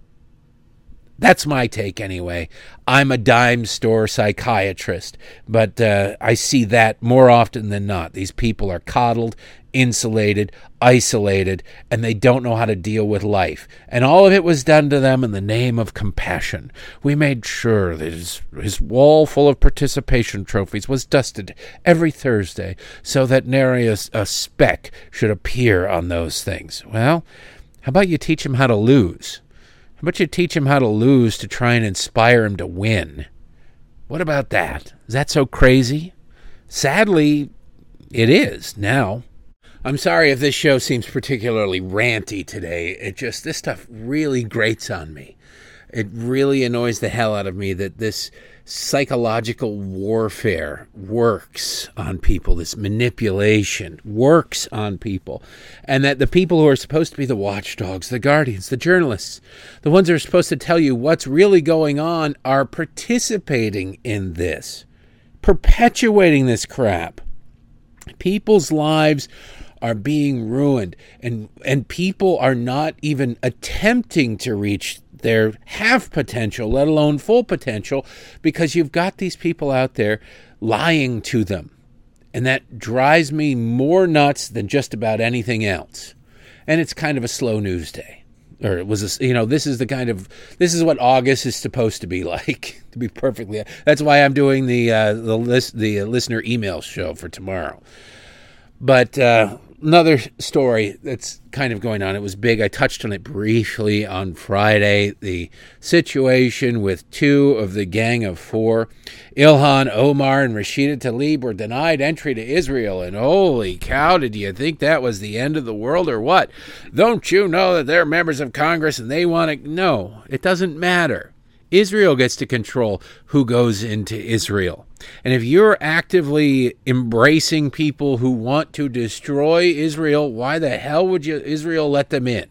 That's my take anyway. I'm a dime store psychiatrist, but uh, I see that more often than not. These people are coddled, insulated, isolated, and they don't know how to deal with life. And all of it was done to them in the name of compassion. We made sure that his, his wall full of participation trophies was dusted every Thursday so that nary a, a speck should appear on those things. Well, how about you teach him how to lose? How about you teach him how to lose to try and inspire him to win? What about that? Is that so crazy? Sadly, it is now. I'm sorry if this show seems particularly ranty today. It just, this stuff really grates on me. It really annoys the hell out of me that this psychological warfare works on people, this manipulation works on people, and that the people who are supposed to be the watchdogs, the guardians, the journalists, the ones that are supposed to tell you what's really going on are participating in this, perpetuating this crap. People's lives are being ruined, and and people are not even attempting to reach their half potential, let alone full potential, because you've got these people out there lying to them. And that drives me more nuts than just about anything else. And it's kind of a slow news day. Or it was, a, you know, this is the kind of, this is what August is supposed to be like, to be perfectly, that's why I'm doing the, uh, the, list, the listener email show for tomorrow. But, uh, another story that's kind of going on. It was big. I touched on it briefly on Friday. The situation with two of the gang of four, Ilhan Omar and Rashida Tlaib, were denied entry to Israel. And holy cow, did you think that was the end of the world or what? Don't you know that they're members of Congress and they want to? No, it doesn't matter. Israel gets to control who goes into Israel. And if you're actively embracing people who want to destroy Israel, why the hell would you Israel let them in?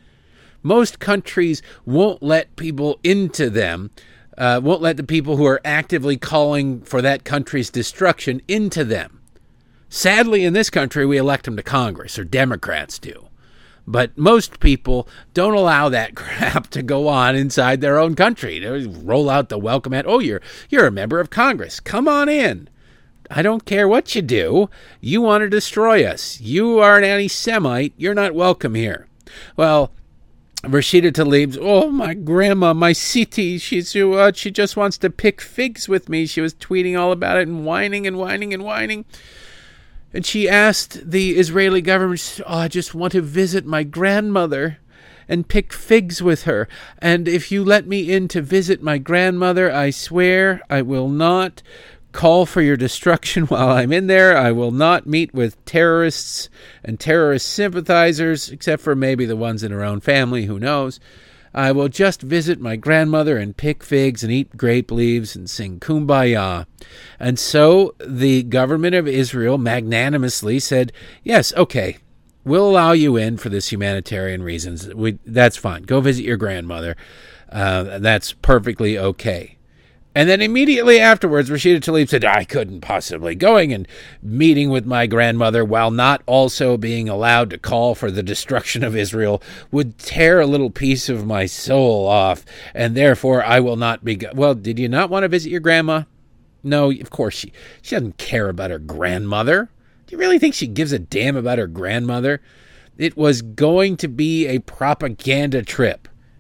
Most countries won't let people into them, uh, won't let the people who are actively calling for that country's destruction into them. Sadly, in this country, we elect them to Congress, or Democrats do. But most people don't allow that crap to go on inside their own country. They roll out the welcome mat. Oh, you're you're a member of Congress. Come on in. I don't care what you do. You want to destroy us. You are an anti-Semite. You're not welcome here. Well, Rashida Tlaib's, oh, my grandma, my Siti, she's, uh, she just wants to pick figs with me. She was tweeting all about it and whining and whining and whining. And she asked the Israeli government, oh, I just want to visit my grandmother and pick figs with her. And if you let me in to visit my grandmother, I swear I will not call for your destruction while I'm in there. I will not meet with terrorists and terrorist sympathizers, except for maybe the ones in her own family, who knows. I will just visit my grandmother and pick figs and eat grape leaves and sing Kumbaya. And so the government of Israel magnanimously said, yes, okay, we'll allow you in for this humanitarian reasons. We, that's fine. Go visit your grandmother. Uh, that's perfectly okay. And then immediately afterwards, Rashida Tlaib said, I couldn't possibly. Going and meeting with my grandmother while not also being allowed to call for the destruction of Israel would tear a little piece of my soul off, and therefore I will not be... Go- well, did you not want to visit your grandma? No, of course she, she doesn't care about her grandmother. Do you really think she gives a damn about her grandmother? It was going to be a propaganda trip.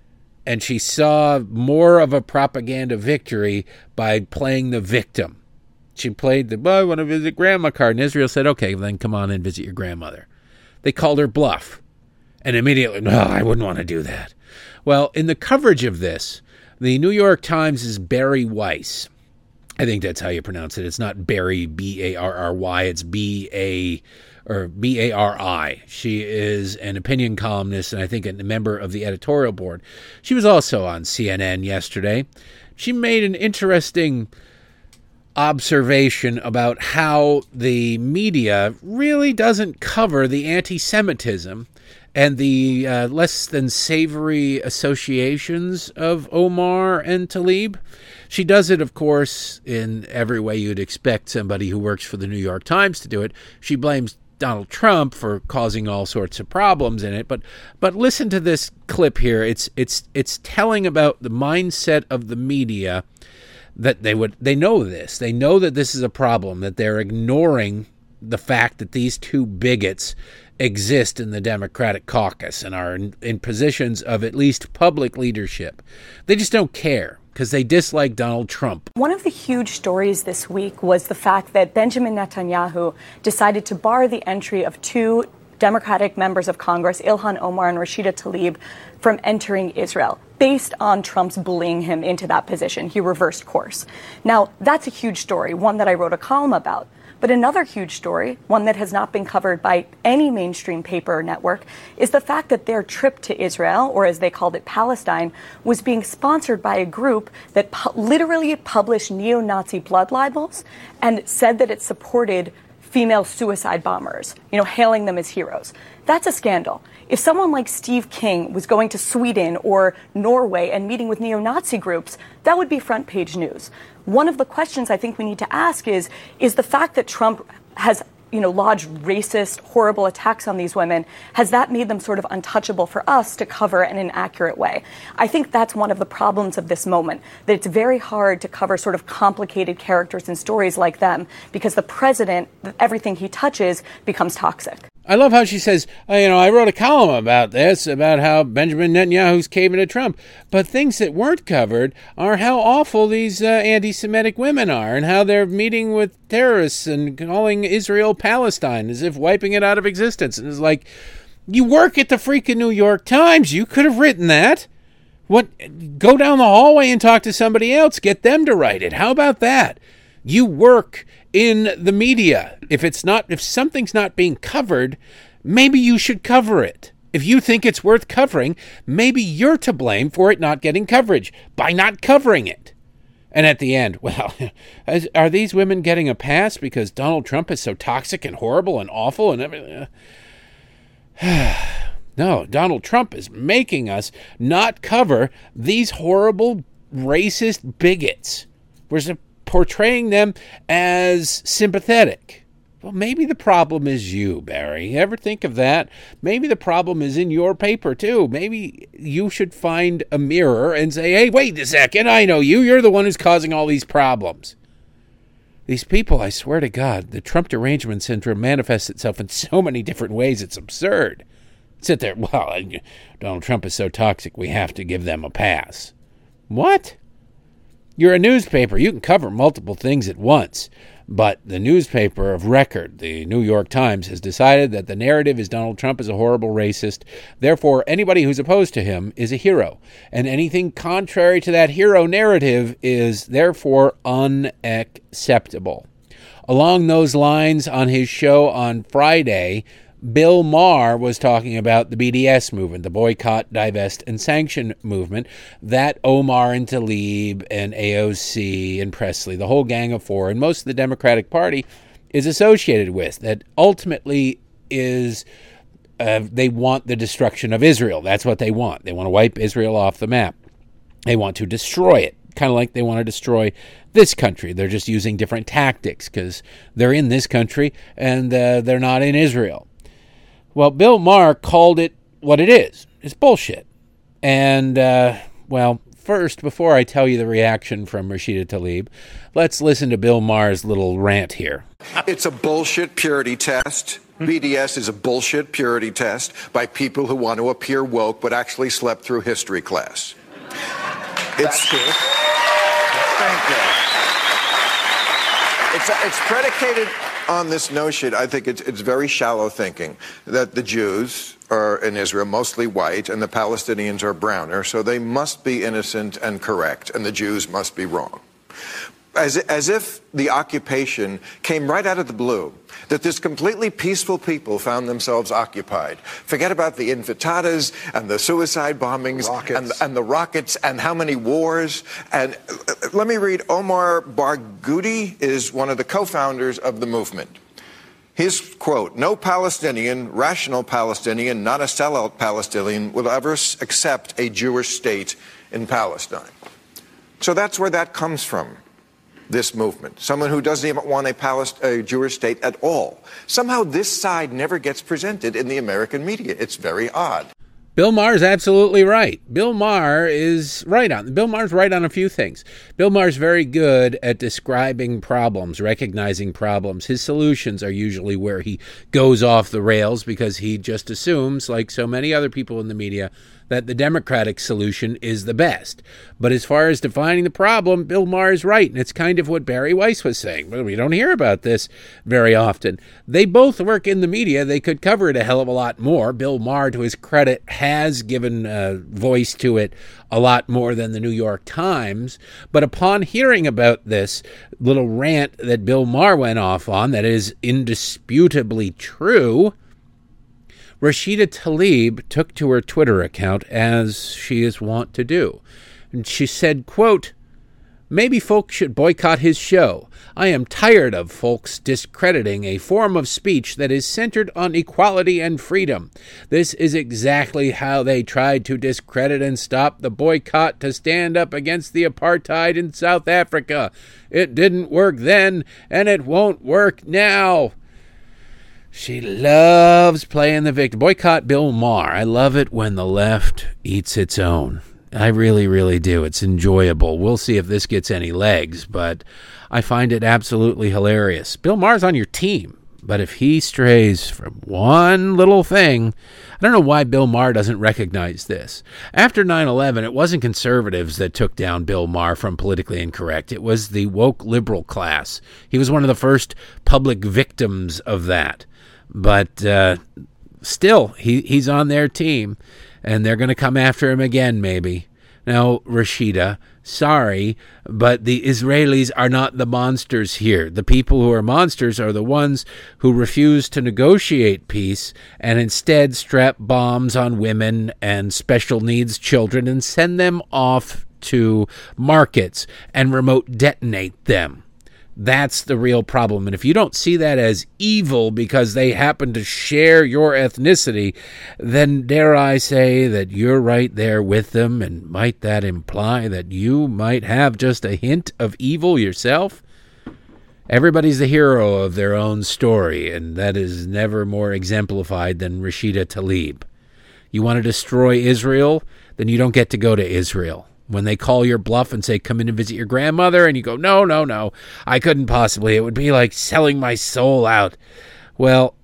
and she saw more of a propaganda victory by playing the victim. She played the, well, I want to visit grandma card. And Israel said, okay, then come on and visit your grandmother. They called her bluff. And immediately, no, I wouldn't want to do that. Well, in the coverage of this, the New York Times' Bari Weiss, I think that's how you pronounce it. It's not Barry, B A R R Y. It's B A or B A R I. She is an opinion columnist and I think a member of the editorial board. She was also on C N N yesterday. She made an interesting observation about how the media really doesn't cover the anti-Semitism and the uh, less than savory associations of Omar and Tlaib. She does it, of course, in every way you'd expect somebody who works for the New York Times to do it. She blames Donald Trump for causing all sorts of problems in it. But but listen to this clip here. It's it's it's telling about the mindset of the media, that they would they know this. They know that this is a problem, that they're ignoring the fact that these two bigots exist in the Democratic caucus and are in, in positions of at least public leadership. They just don't care because they dislike Donald Trump. One of the huge stories this week was the fact that Benjamin Netanyahu decided to bar the entry of two Democratic members of Congress, Ilhan Omar and Rashida Tlaib, from entering Israel, based on Trump's bullying him into that position. He reversed course. Now, that's a huge story, one that I wrote a column about. But another huge story, one that has not been covered by any mainstream paper or network, is the fact that their trip to Israel, or as they called it, Palestine, was being sponsored by a group that pu- literally published neo-Nazi blood libels and said that it supported female suicide bombers, you know, hailing them as heroes. That's a scandal. If someone like Steve King was going to Sweden or Norway and meeting with neo-Nazi groups, that would be front page news. One of the questions I think we need to ask is, is the fact that Trump has, you know, lodged racist, horrible attacks on these women, has that made them sort of untouchable for us to cover in an accurate way? I think that's one of the problems of this moment, that it's very hard to cover sort of complicated characters and stories like them because the president, everything he touches becomes toxic. I love how she says, oh, you know, I wrote a column about this, about how Benjamin Netanyahu's caving to Trump. But things that weren't covered are how awful these uh, anti-Semitic women are and how they're meeting with terrorists and calling Israel Palestine as if wiping it out of existence. And it's like, you work at the freaking New York Times. You could have written that. What? Go down the hallway and talk to somebody else. Get them to write it. How about that? You work in the media. If it's not, if something's not being covered, maybe you should cover it. If you think it's worth covering, maybe you're to blame for it not getting coverage by not covering it. And at the end, well, are these women getting a pass because Donald Trump is so toxic and horrible and awful and everything? No, Donald Trump is making us not cover these horrible racist bigots. We're portraying them as sympathetic. Well, maybe the problem is you, Barry. You ever think of that? Maybe the problem is in your paper, too. Maybe you should find a mirror and say, hey, wait a second, I know you. You're the one who's causing all these problems. These people, I swear to God, the Trump derangement syndrome manifests itself in so many different ways, it's absurd. Sit there, well, Donald Trump is so toxic, we have to give them a pass. What? You're a newspaper. You can cover multiple things at once. But the newspaper of record, the New York Times, has decided that the narrative is Donald Trump is a horrible racist. Therefore, anybody who's opposed to him is a hero. And anything contrary to that hero narrative is therefore unacceptable. Along those lines, on his show on Friday, Bill Maher was talking about the B D S movement, the boycott, divest, and sanction movement that Omar and Tlaib and A O C and Presley, the whole gang of four, and most of the Democratic Party is associated with, that ultimately is, uh, they want the destruction of Israel. That's what they want. They want to wipe Israel off the map. They want to destroy it, kind of like they want to destroy this country. They're just using different tactics because they're in this country and uh, they're not in Israel. Well, Bill Maher called it what it is. It's bullshit. And, uh, well, first, before I tell you the reaction from Rashida Tlaib, let's listen to Bill Maher's little rant here. It's a bullshit purity test. B D S is a bullshit purity test by people who want to appear woke but actually slept through history class. It's true. Thank you. It's, it's predicated on this notion. I think it's, it's very shallow thinking that the Jews are in Israel mostly white and the Palestinians are browner, so they must be innocent and correct, and the Jews must be wrong. As, as if the occupation came right out of the blue, that this completely peaceful people found themselves occupied. Forget about the intifada's and the suicide bombings and, and the rockets and how many wars. And uh, let me read, Omar Barghouti is one of the co-founders of the movement. His quote, "No Palestinian, rational Palestinian, not a sellout Palestinian, will ever accept a Jewish state in Palestine." So that's where that comes from. This movement, someone who doesn't even want a, Palest- a Jewish state at all. Somehow this side never gets presented in the American media. It's very odd. Bill Maher is absolutely right. Bill Maher is right on. Bill Maher's right on a few things. Bill Maher's very good at describing problems, recognizing problems. His solutions are usually where he goes off the rails because he just assumes, like so many other people in the media, that the Democratic solution is the best. But as far as defining the problem, Bill Maher is right. And it's kind of what Barry Weiss was saying. Well, we don't hear about this very often. They both work in the media. They could cover it a hell of a lot more. Bill Maher, to his credit, has given uh, voice to it a lot more than the New York Times. But upon hearing about this little rant that Bill Maher went off on, that is indisputably true, Rashida Tlaib took to her Twitter account, as she is wont to do, and she said, quote, "Maybe folks should boycott his show. I am tired of folks discrediting a form of speech that is centered on equality and freedom. This is exactly how they tried to discredit and stop the boycott to stand up against the apartheid in South Africa. It didn't work then, and it won't work now." She loves playing the victim. Boycott Bill Maher. I love it when the left eats its own. I really, really do. It's enjoyable. We'll see if this gets any legs, but I find it absolutely hilarious. Bill Maher's on your team, but if he strays from one little thing, I don't know why Bill Maher doesn't recognize this. After nine eleven, it wasn't conservatives that took down Bill Maher from Politically Incorrect. It was the woke liberal class. He was one of the first public victims of that. But uh, still, he, he's on their team, and they're going to come after him again, maybe. Now, Rashida, sorry, but the Israelis are not the monsters here. The people who are monsters are the ones who refuse to negotiate peace and instead strap bombs on women and special needs children and send them off to markets and remote detonate them. That's the real problem. And if you don't see that as evil because they happen to share your ethnicity, then dare I say that you're right there with them, and might that imply that you might have just a hint of evil yourself? Everybody's the hero of their own story, and that is never more exemplified than Rashida Tlaib. You want to destroy Israel? Then you don't get to go to Israel. When they call your bluff and say, come in and visit your grandmother, and you go, no, no, no, I couldn't possibly. It would be like selling my soul out. Well,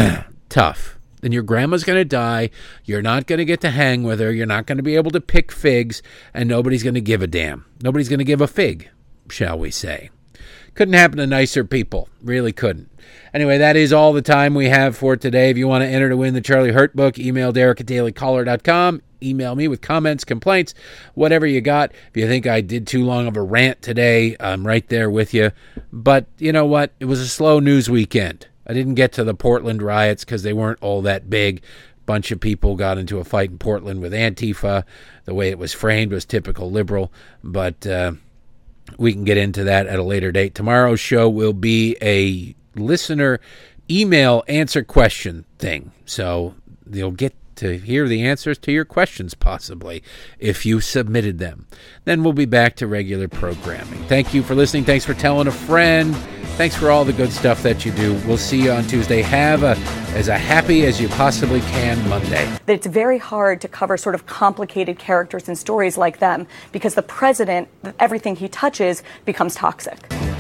tough. Then your grandma's going to die. You're not going to get to hang with her. You're not going to be able to pick figs, and nobody's going to give a damn. Nobody's going to give a fig, shall we say. Couldn't happen to nicer people. Really couldn't. Anyway, that is all the time we have for today. If you want to enter to win the Charlie Hurt book, email Derek at daily caller dot com. Email me with comments, complaints, whatever you got. If you think I did too long of a rant today, I'm right there with you. But you know what? It was a slow news weekend. I didn't get to the Portland riots because they weren't all that big. A bunch of people got into a fight in Portland with Antifa. The way it was framed was typical liberal. But uh, we can get into that at a later date. Tomorrow's show will be a listener email answer question thing. So you'll get to hear the answers to your questions, possibly, if you submitted them. Then we'll be back to regular programming. Thank you for listening. Thanks for telling a friend. Thanks for all the good stuff that you do. We'll see you on Tuesday. Have a as a happy as you possibly can Monday. That it's very hard to cover sort of complicated characters and stories like them because the president, everything he touches becomes toxic.